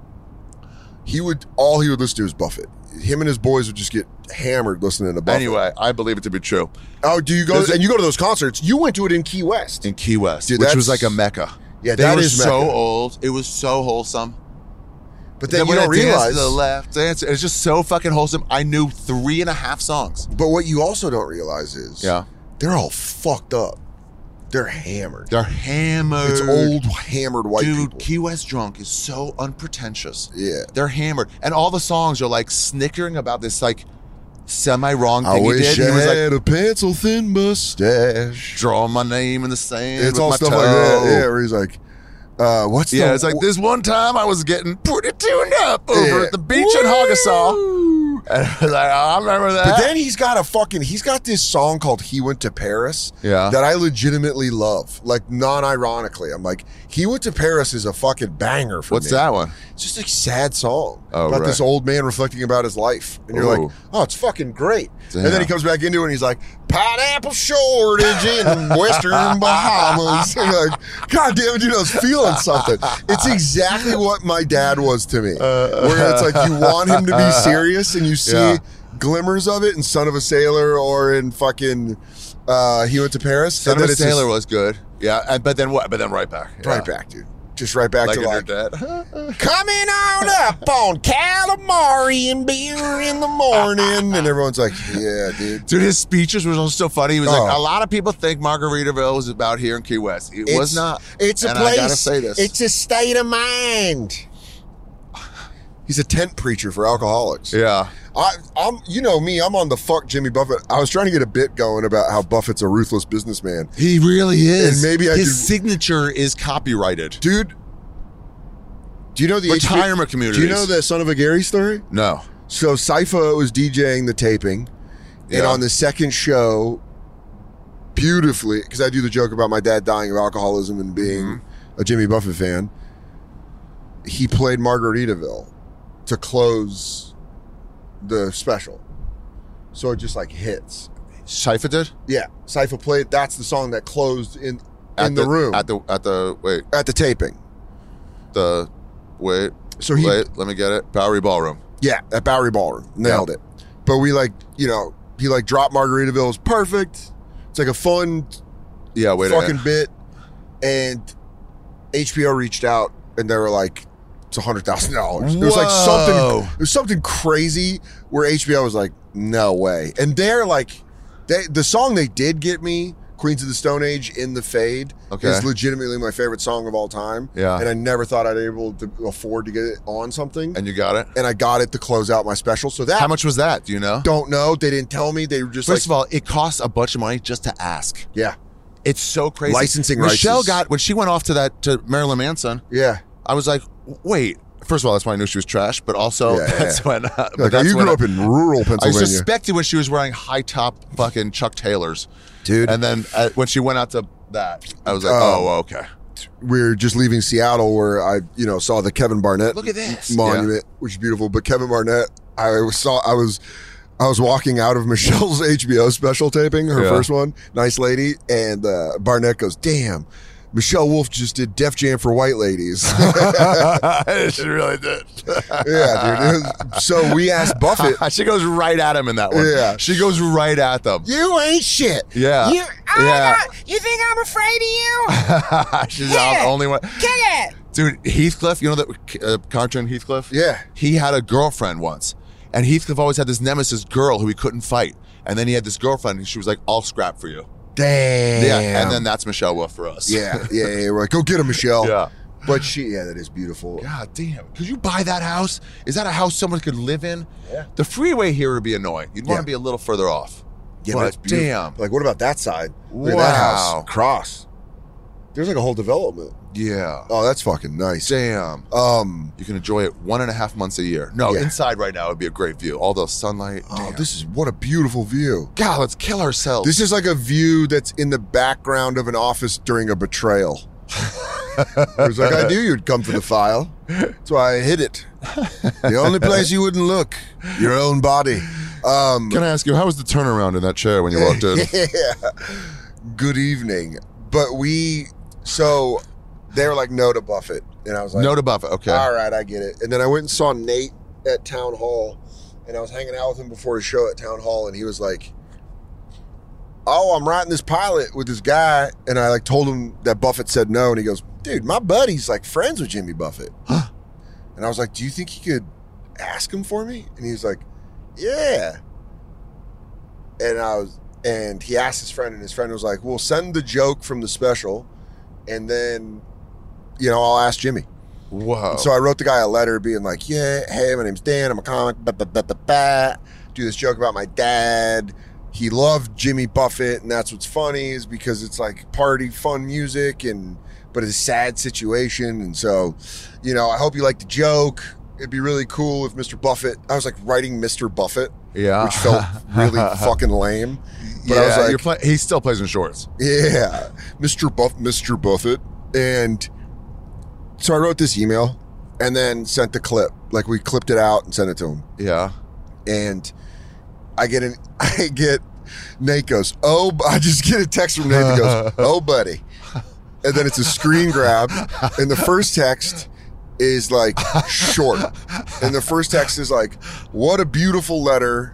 all he would listen to was Buffett. Him and his boys would just get hammered listening to Buffett. Anyway, I believe it to be true. Oh, do you go? And you go to those concerts? You went to it in Key West. In Key West, Dude, which was that's- like a mecca. Yeah, They that were is so Mecca. old. It was so wholesome. But then you when don't I danced realize. to the left, dance. It's just so fucking wholesome. I knew 3.5 songs. But what you also don't realize is, they're all fucked up. They're hammered. They're hammered. It's old hammered white Dude, people. Key West drunk is so unpretentious. Yeah. They're hammered. And all the songs are like snickering about this like semi-wrong I thing he wish did. I He was like, had a pencil thin mustache. drawing my name in the sand It's with all my stuff toe. like that. Yeah, where he's like, what's the... Yeah, it's like this one time I was getting pretty tuned up over at the beach in Hoggasaw. And I was like, oh, I remember that. But then he's got this song called He Went to Paris that I legitimately love. Like, non-ironically. I'm like, He Went to Paris is a fucking banger for me. What's that one? It's just a sad song Oh, about right. this old man reflecting about his life. And you're Ooh. like, oh, it's fucking great. Damn. And then he comes back into it and he's like, pineapple shortage in Western Bahamas. And you're like, God damn it, dude, I was feeling something. It's exactly what my dad was to me. Where it's like you want him to be serious and you see glimmers of it in Son of a Sailor or in fucking He Went to Paris. Son And of then a it's Sailor just was good. Yeah, and, but then what? But then right back. Yeah. right back, dude. Just right back Like to in like, your dad. coming on up on calamari and beer in the morning. And everyone's like, yeah, dude. Dude, his speeches were also so funny. He was Oh. like, a lot of people think Margaritaville is about here in Key West. It was not. It's a And place. I gotta say this. It's a state of mind. He's a tent preacher for alcoholics. Yeah. I'm, you know me, I'm on the fuck Jimmy Buffett. I was trying to get a bit going about how Buffett's a ruthless businessman. He really is. And maybe I his could- signature is copyrighted. Dude, do you know the Retirement HBO communities. Do you know the Son of a Gary story? No. So Sypha was DJing the taping, and Yeah. on the second show, beautifully, because I do the joke about my dad dying of alcoholism and being a Jimmy Buffett fan, he played Margaritaville to close the special. So it just like hits. Sypha did? Yeah, Sypha played. That's the song that closed in At the room At the wait. at the taping. Wait. So he- wait, let me get it. Bowery Ballroom. Yeah, at Bowery Ballroom. Nailed it. But we like, you know, he like dropped Margaritaville. It was perfect. It's like a fun Yeah, wait fucking a minute. bit. And HBO reached out and they were like, it's $100,000. It was like Whoa. something crazy where HBO was like, no way. And they're like, the song they did get me, Queens of the Stone Age in the Fade, Okay. is legitimately my favorite song of all time. Yeah. And I never thought I'd be able to afford to get it on something. And you got it? And I got it to close out my special. So that How much was that? Do you know? don't know. They didn't tell me. They were just First like, of all, it costs a bunch of money just to ask. yeah, It's so crazy. Licensing rights Michelle is- got when she went off to Marilyn Manson. yeah. I was like, wait. First of all, that's when I knew she was trash. But also, Yeah, that's yeah. when. Like, but that's you when grew up in rural I Pennsylvania. suspected when she was wearing high top fucking Chuck Taylors, Dude. And then when she went out to that, I was like, Oh. oh, okay. We're just leaving Seattle where I, saw the Kevin Barnett Look at this. monument, which is beautiful. But Kevin Barnett, I was walking out of Michelle's HBO special taping, her Yeah. first one, nice lady, and Barnett goes, "Damn, Michelle Wolf just did Def Jam for white ladies." She really did. Yeah, dude. So we asked Buffett. She goes right at him in that one. Yeah. She goes right at them. You ain't shit. Yeah. You, Yeah. You think I'm afraid of you? She's the only one. Kick it! Dude, Heathcliff, you know that cartoon Heathcliff? Yeah. He had a girlfriend once. And Heathcliff always had this nemesis girl who he couldn't fight. And then he had this girlfriend and she was like, I'll scrap for you. Damn. Yeah. And then that's Michelle Wolf for us. Yeah. We're like, go get him, Michelle. Yeah. But that is beautiful. God damn. Could you buy that house? Is that a house someone could live in? Yeah. The freeway here would be annoying. You'd want Yeah. to be a little further off. Yeah, but but it's beautiful. damn. Like, what about that side? Look at that Wow. house. Cross. There's like a whole development. Yeah. Oh, that's fucking nice. Damn. You can enjoy it 1.5 months a year. No, Yeah. inside right now would be a great view. All the sunlight. Oh, Damn. this is what a beautiful view. God, let's kill ourselves. This is like a view that's in the background of an office during a betrayal. He was like, I knew you'd come for the file. That's why I hid it. The only place you wouldn't look, your own body. Can I ask you, how was the turnaround in that chair when you walked in? Yeah. Good evening. But so they were like, no to Buffett. And I was like, No to Buffett. Okay. all right, I get it. And then I went and saw Nate at Town Hall, and I was hanging out with him before his show at Town Hall, and he was like, oh, I'm writing this pilot with this guy. And I like told him that Buffett said no. And he goes, dude, my buddy's like friends with Jimmy Buffett. And I was like, do you think he could ask him for me? And he was like, yeah. And he asked his friend, and his friend was like, well, send the joke from the special, and then, I'll ask Jimmy. Whoa. So I wrote the guy a letter being like, yeah, hey, my name's Dan, I'm a comic, do this joke about my dad. He loved Jimmy Buffett, and that's what's funny is because it's like party, fun music, but it's a sad situation. And so, I hope you like the joke. It'd be really cool if Mr. Buffett, I was like writing Mr. Buffett, Yeah. which felt really fucking lame. But Yeah, I was like, he still plays in shorts. yeah, Mr. Buffett. And so I wrote this email and then sent the clip. Like we clipped it out and sent it to him. Yeah. And I get Nate goes, oh, I just get a text from Nate that goes, oh, buddy. And then it's a screen grab. And the first text is like short. And the first text is like, what a beautiful letter.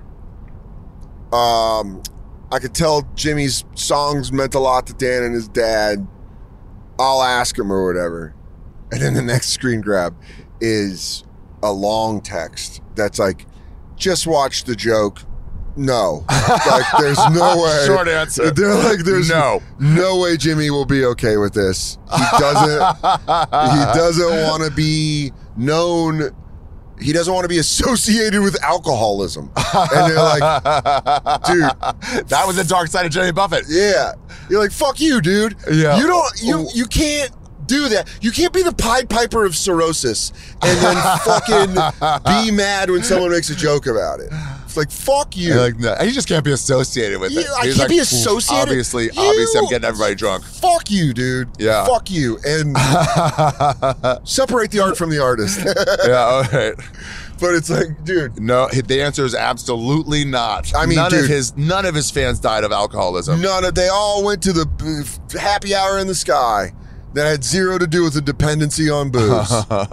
I could tell Jimmy's songs meant a lot to Dan and his dad. I'll ask him or whatever. And then the next screen grab is a long text that's like, just watch the joke. No. Like, there's no way. Short answer. They're like, there's no way Jimmy will be okay with this. He doesn't want to be known. He doesn't want to be associated with alcoholism. And they're like, dude, that was the dark side of Jimmy Buffett. yeah. You're like, fuck you, dude. Yeah. You can't do that. You can't be the Pied Piper of cirrhosis and then fucking be mad when someone makes a joke about it. It's like, fuck you. You're like, no, he just can't be associated with it. I He's can't like, be associated. Obviously, I'm getting everybody drunk. Fuck you, dude. Yeah. Fuck you. And separate the art from the artist. Yeah, all right. But it's like, dude. No, the answer is absolutely not. I mean, none of his fans died of alcoholism. They all went to the happy hour in the sky that had zero to do with the dependency on booze.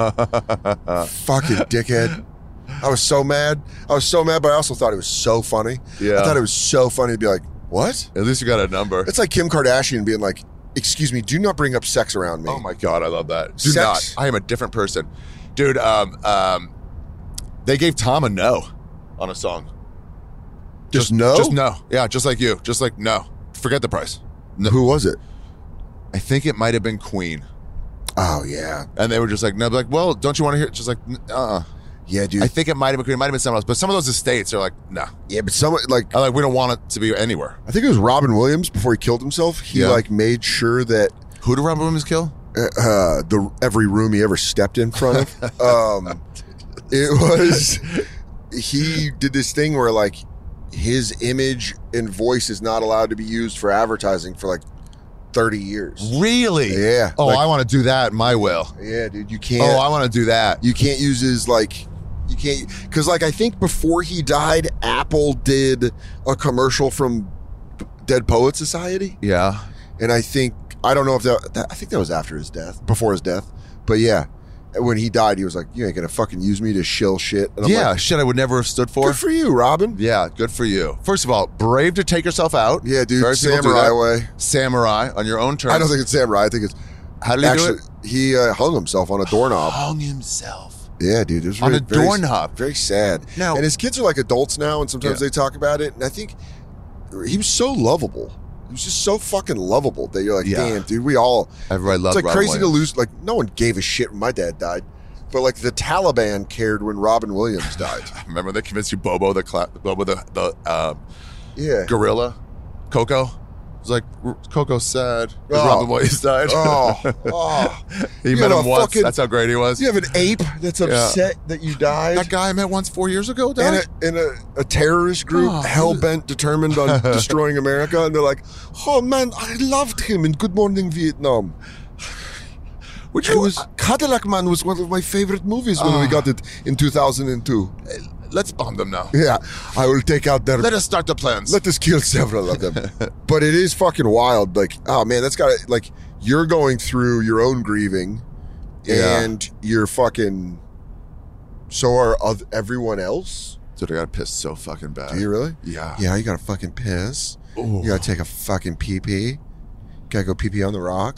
Fucking dickhead. I was so mad, but I also thought it was so funny. Yeah. I thought it was so funny to be like, what? At least you got a number. It's like Kim Kardashian being like, excuse me, do not bring up sex around me. Oh my God, I love that. Do Sex? not. I am a different person. Dude, they gave Tom a no on a song. Just no? Just no. Yeah, just like you. Just like no. Forget the price. No. Who was it? I think it might have been Queen. Oh, yeah. And they were just like, no, like, well, don't you want to hear it? Just like, Yeah, dude. I think it might have been Queen. It might have been someone else. But some of those estates are like, no. Yeah, but someone like, We don't want it to be anywhere. I think it was Robin Williams before he killed himself. He Yeah. like made sure that Who did Robin Williams kill? every room he ever stepped in front of. It was, he did this thing where like his image and voice is not allowed to be used for advertising for like 30 years. Really? Yeah. Oh, Like- I want to do that in my will. Yeah, dude, you can't. Oh, I want to do that. You can't use his like, you can't, because like I think before he died, Apple did a commercial from Dead Poets Society, Yeah. and I don't know if I think that was after his death, before his death, but yeah, when he died, he was like, "You ain't gonna fucking use me to shill shit." And I'm Yeah, like, shit I would never have stood for. good for you, Robin. Yeah, good for you. First of all, brave to take yourself out. Yeah, dude, Very few people do samurai that. way. Samurai on your own terms. I don't think it's samurai. I think it's How did he actually do it? he hung himself on a doorknob. Hung himself. Yeah, dude, it was On really, a doorknob. very sad. Now- And his kids are like adults now, and sometimes Yeah. they talk about it. And I think he was so lovable. He was just so fucking lovable that you're like, Yeah. damn, dude, we all. Everybody loved It's like Robin crazy to Williams. lose. Like, no one gave a shit when my dad died, but like the Taliban cared when Robin Williams died. Remember they convinced you Bobo the Yeah. gorilla, Coco? It was like Coco's sad. Oh. Robin Williams died. Oh, He You met have him a once. fucking- That's how great he was. You have an ape that's upset that you died. That guy I met once 4 years ago died. And a terrorist group Oh. hell bent, determined on destroying America, and they're like, "Oh man, I loved him in Good Morning Vietnam." Cadillac Man was one of my favorite movies when we got it in 2002. Let's bomb them now. Yeah, I will take out their. Let us start the plans. Let us kill several of them. But it is fucking wild. Like, oh man, that's got to, like, you're going through your own grieving, and you're fucking. So are everyone else? Dude, I got to piss so fucking bad. Do you really? Yeah. Yeah, you got to fucking piss. Ooh. You got to take a fucking pee-pee. Gotta go pee-pee on the rocks.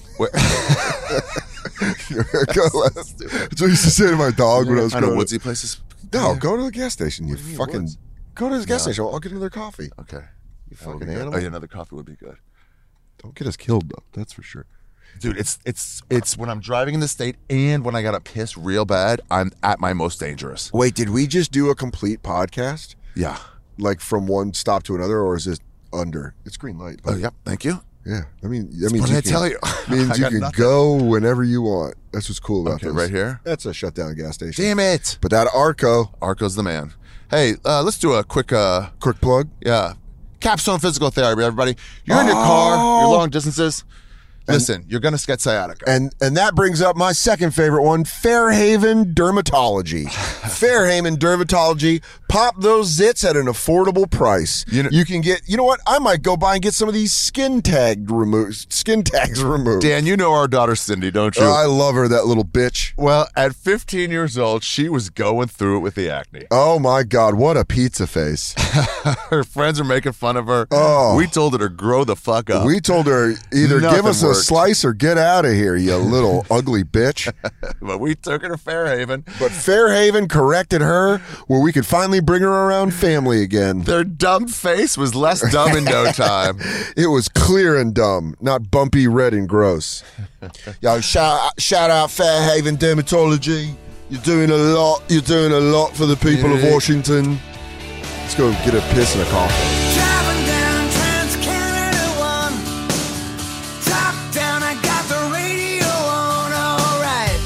That's what I used to say to my dog when I was kind of growing up. woodsy places. No, go to the gas station. You fucking woods? go to the gas station. I'll get another coffee. Okay. You That would fucking be good. animal. Oh, yeah, another coffee would be good. Don't get us killed though. That's for sure. Dude, it's when I'm driving in the state and when I gotta piss real bad, I'm at my most dangerous. Wait, did we just do a complete podcast? Yeah. Like from one stop to another, or is this under? It's green light. Oh, yep. Thank you. Yeah. That means What did I tell you? Means I you got can nothing. go whenever you want. That's what's cool about Okay, this. right here. That's a shutdown gas station. Damn it. But that Arco, Arco's the man. Hey, let's do a quick quick plug. Capstone Physical Therapy, everybody. You're in your car, your long distances. Listen, you're gonna get sciatica. And that brings up my second favorite one, Fairhaven Dermatology. Fairhaven Dermatology, pop those zits at an affordable price. You can get, you know what? I might go by and get some of these skin tags removed. Dan, you know our daughter Cindy, don't you? I love her, that little bitch. Well, at 15 years old, she was going through it with the acne. Oh my God, what a pizza face. Her friends are making fun of her. Oh. We told her to grow the fuck up. We told her either Nothing give us a worked. slice or get out of here, you little ugly bitch. But we took her to Fairhaven. But Fairhaven corrected her where we could finally bring her around family again. Their dumb face was less dumb in no time. It was clear and dumb, not bumpy, red, and gross. Yo, shout out Fairhaven Dermatology. You're doing a lot. You're doing a lot for the people of Washington. Let's go get a piss and a coffee. Driving down Trans-Canada 1. Top down, I got the radio on, alright.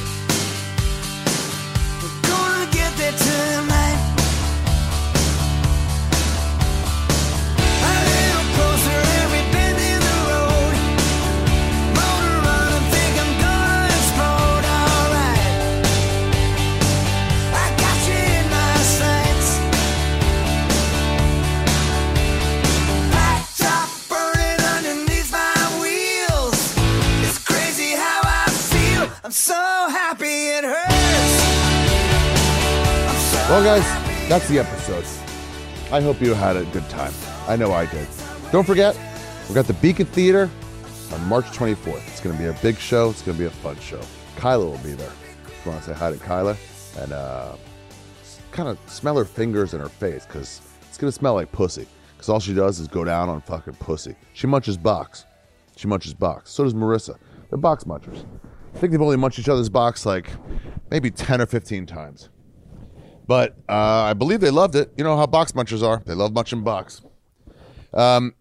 We're gonna get there tonight. A little closer every bend in the road. Motor running, think I'm gonna explode, alright. I got you in my sights. Black top burning underneath my wheels. It's crazy how I feel. I'm so happy it hurts. I'm so Well, guys, happy that's the episode. I hope you had a good time. I know I did. Don't forget, we got the Beacon Theater on March 24th. It's going to be a big show. It's going to be a fun show. Kyla will be there. If you want to say hi to Kyla and kind of smell her fingers and her face, because it's going to smell like pussy. Because all she does is go down on fucking pussy. She munches box. So does Marissa. They're box munchers. I think they've only munched each other's box like maybe 10 or 15 times. But I believe they loved it. You know how box munchers are. They love munching box. Come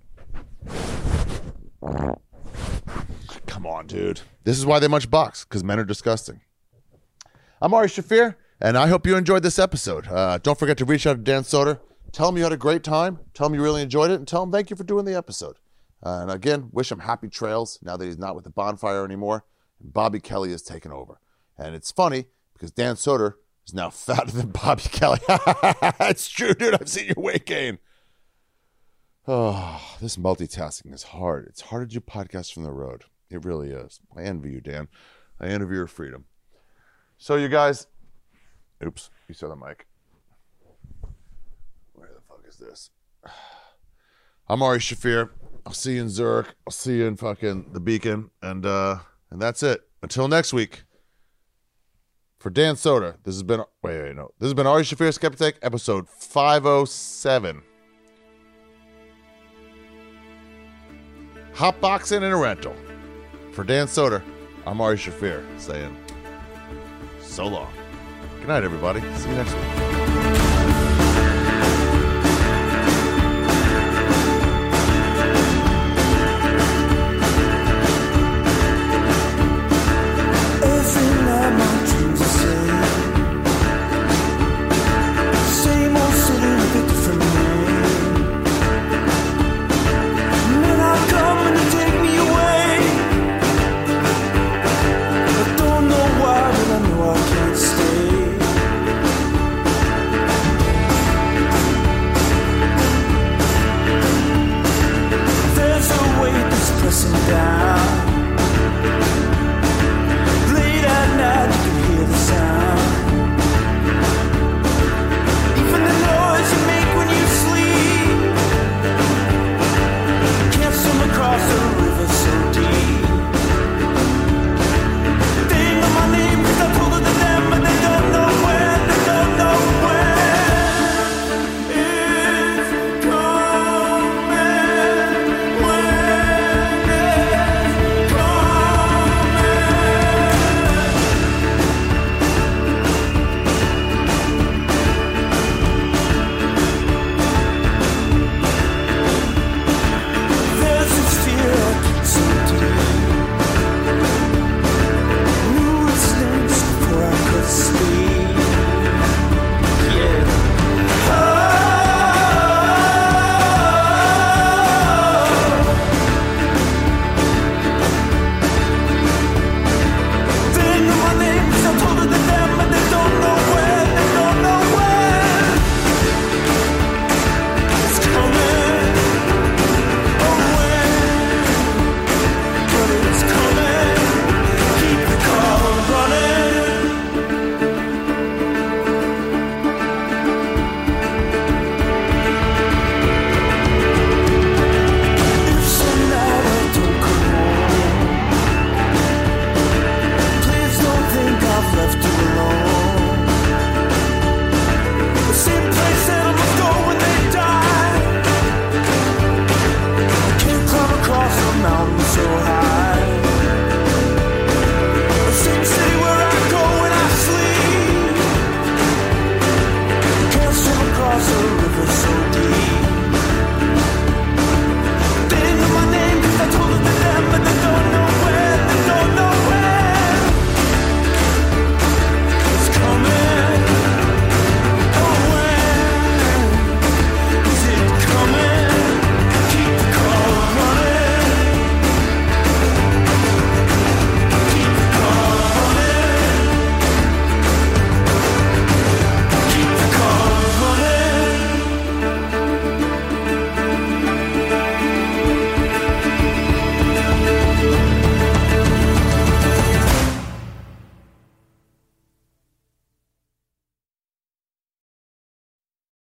on, dude. This is why they munch box, because men are disgusting. I'm Ari Shafir, and I hope you enjoyed this episode. Don't forget to reach out to Dan Soder. Tell him you had a great time. Tell him you really enjoyed it, and tell him thank you for doing the episode. And again, wish him happy trails now that he's not with the bonfire anymore. And Bobby Kelly has taken over. And it's funny, because Dan Soder is now fatter than Bobby Kelly. It's true, dude. I've seen your weight gain. Oh, this multitasking is hard. It's hard to do podcasts from the road. It really is. I envy you, Dan. I envy your freedom. So, you guys, oops, you saw the mic. Where the fuck is this? I'm Ari Shafir. I'll see you in Zurich. I'll see you in fucking the Beacon, and that's it. Until next week. For Dan Soder, this has been This has been Ari Shafir Skeptic, episode 507. Hotboxing and a rental. For Dan Soder, I'm Ari Shafir saying so long. Good night, everybody. See you next week.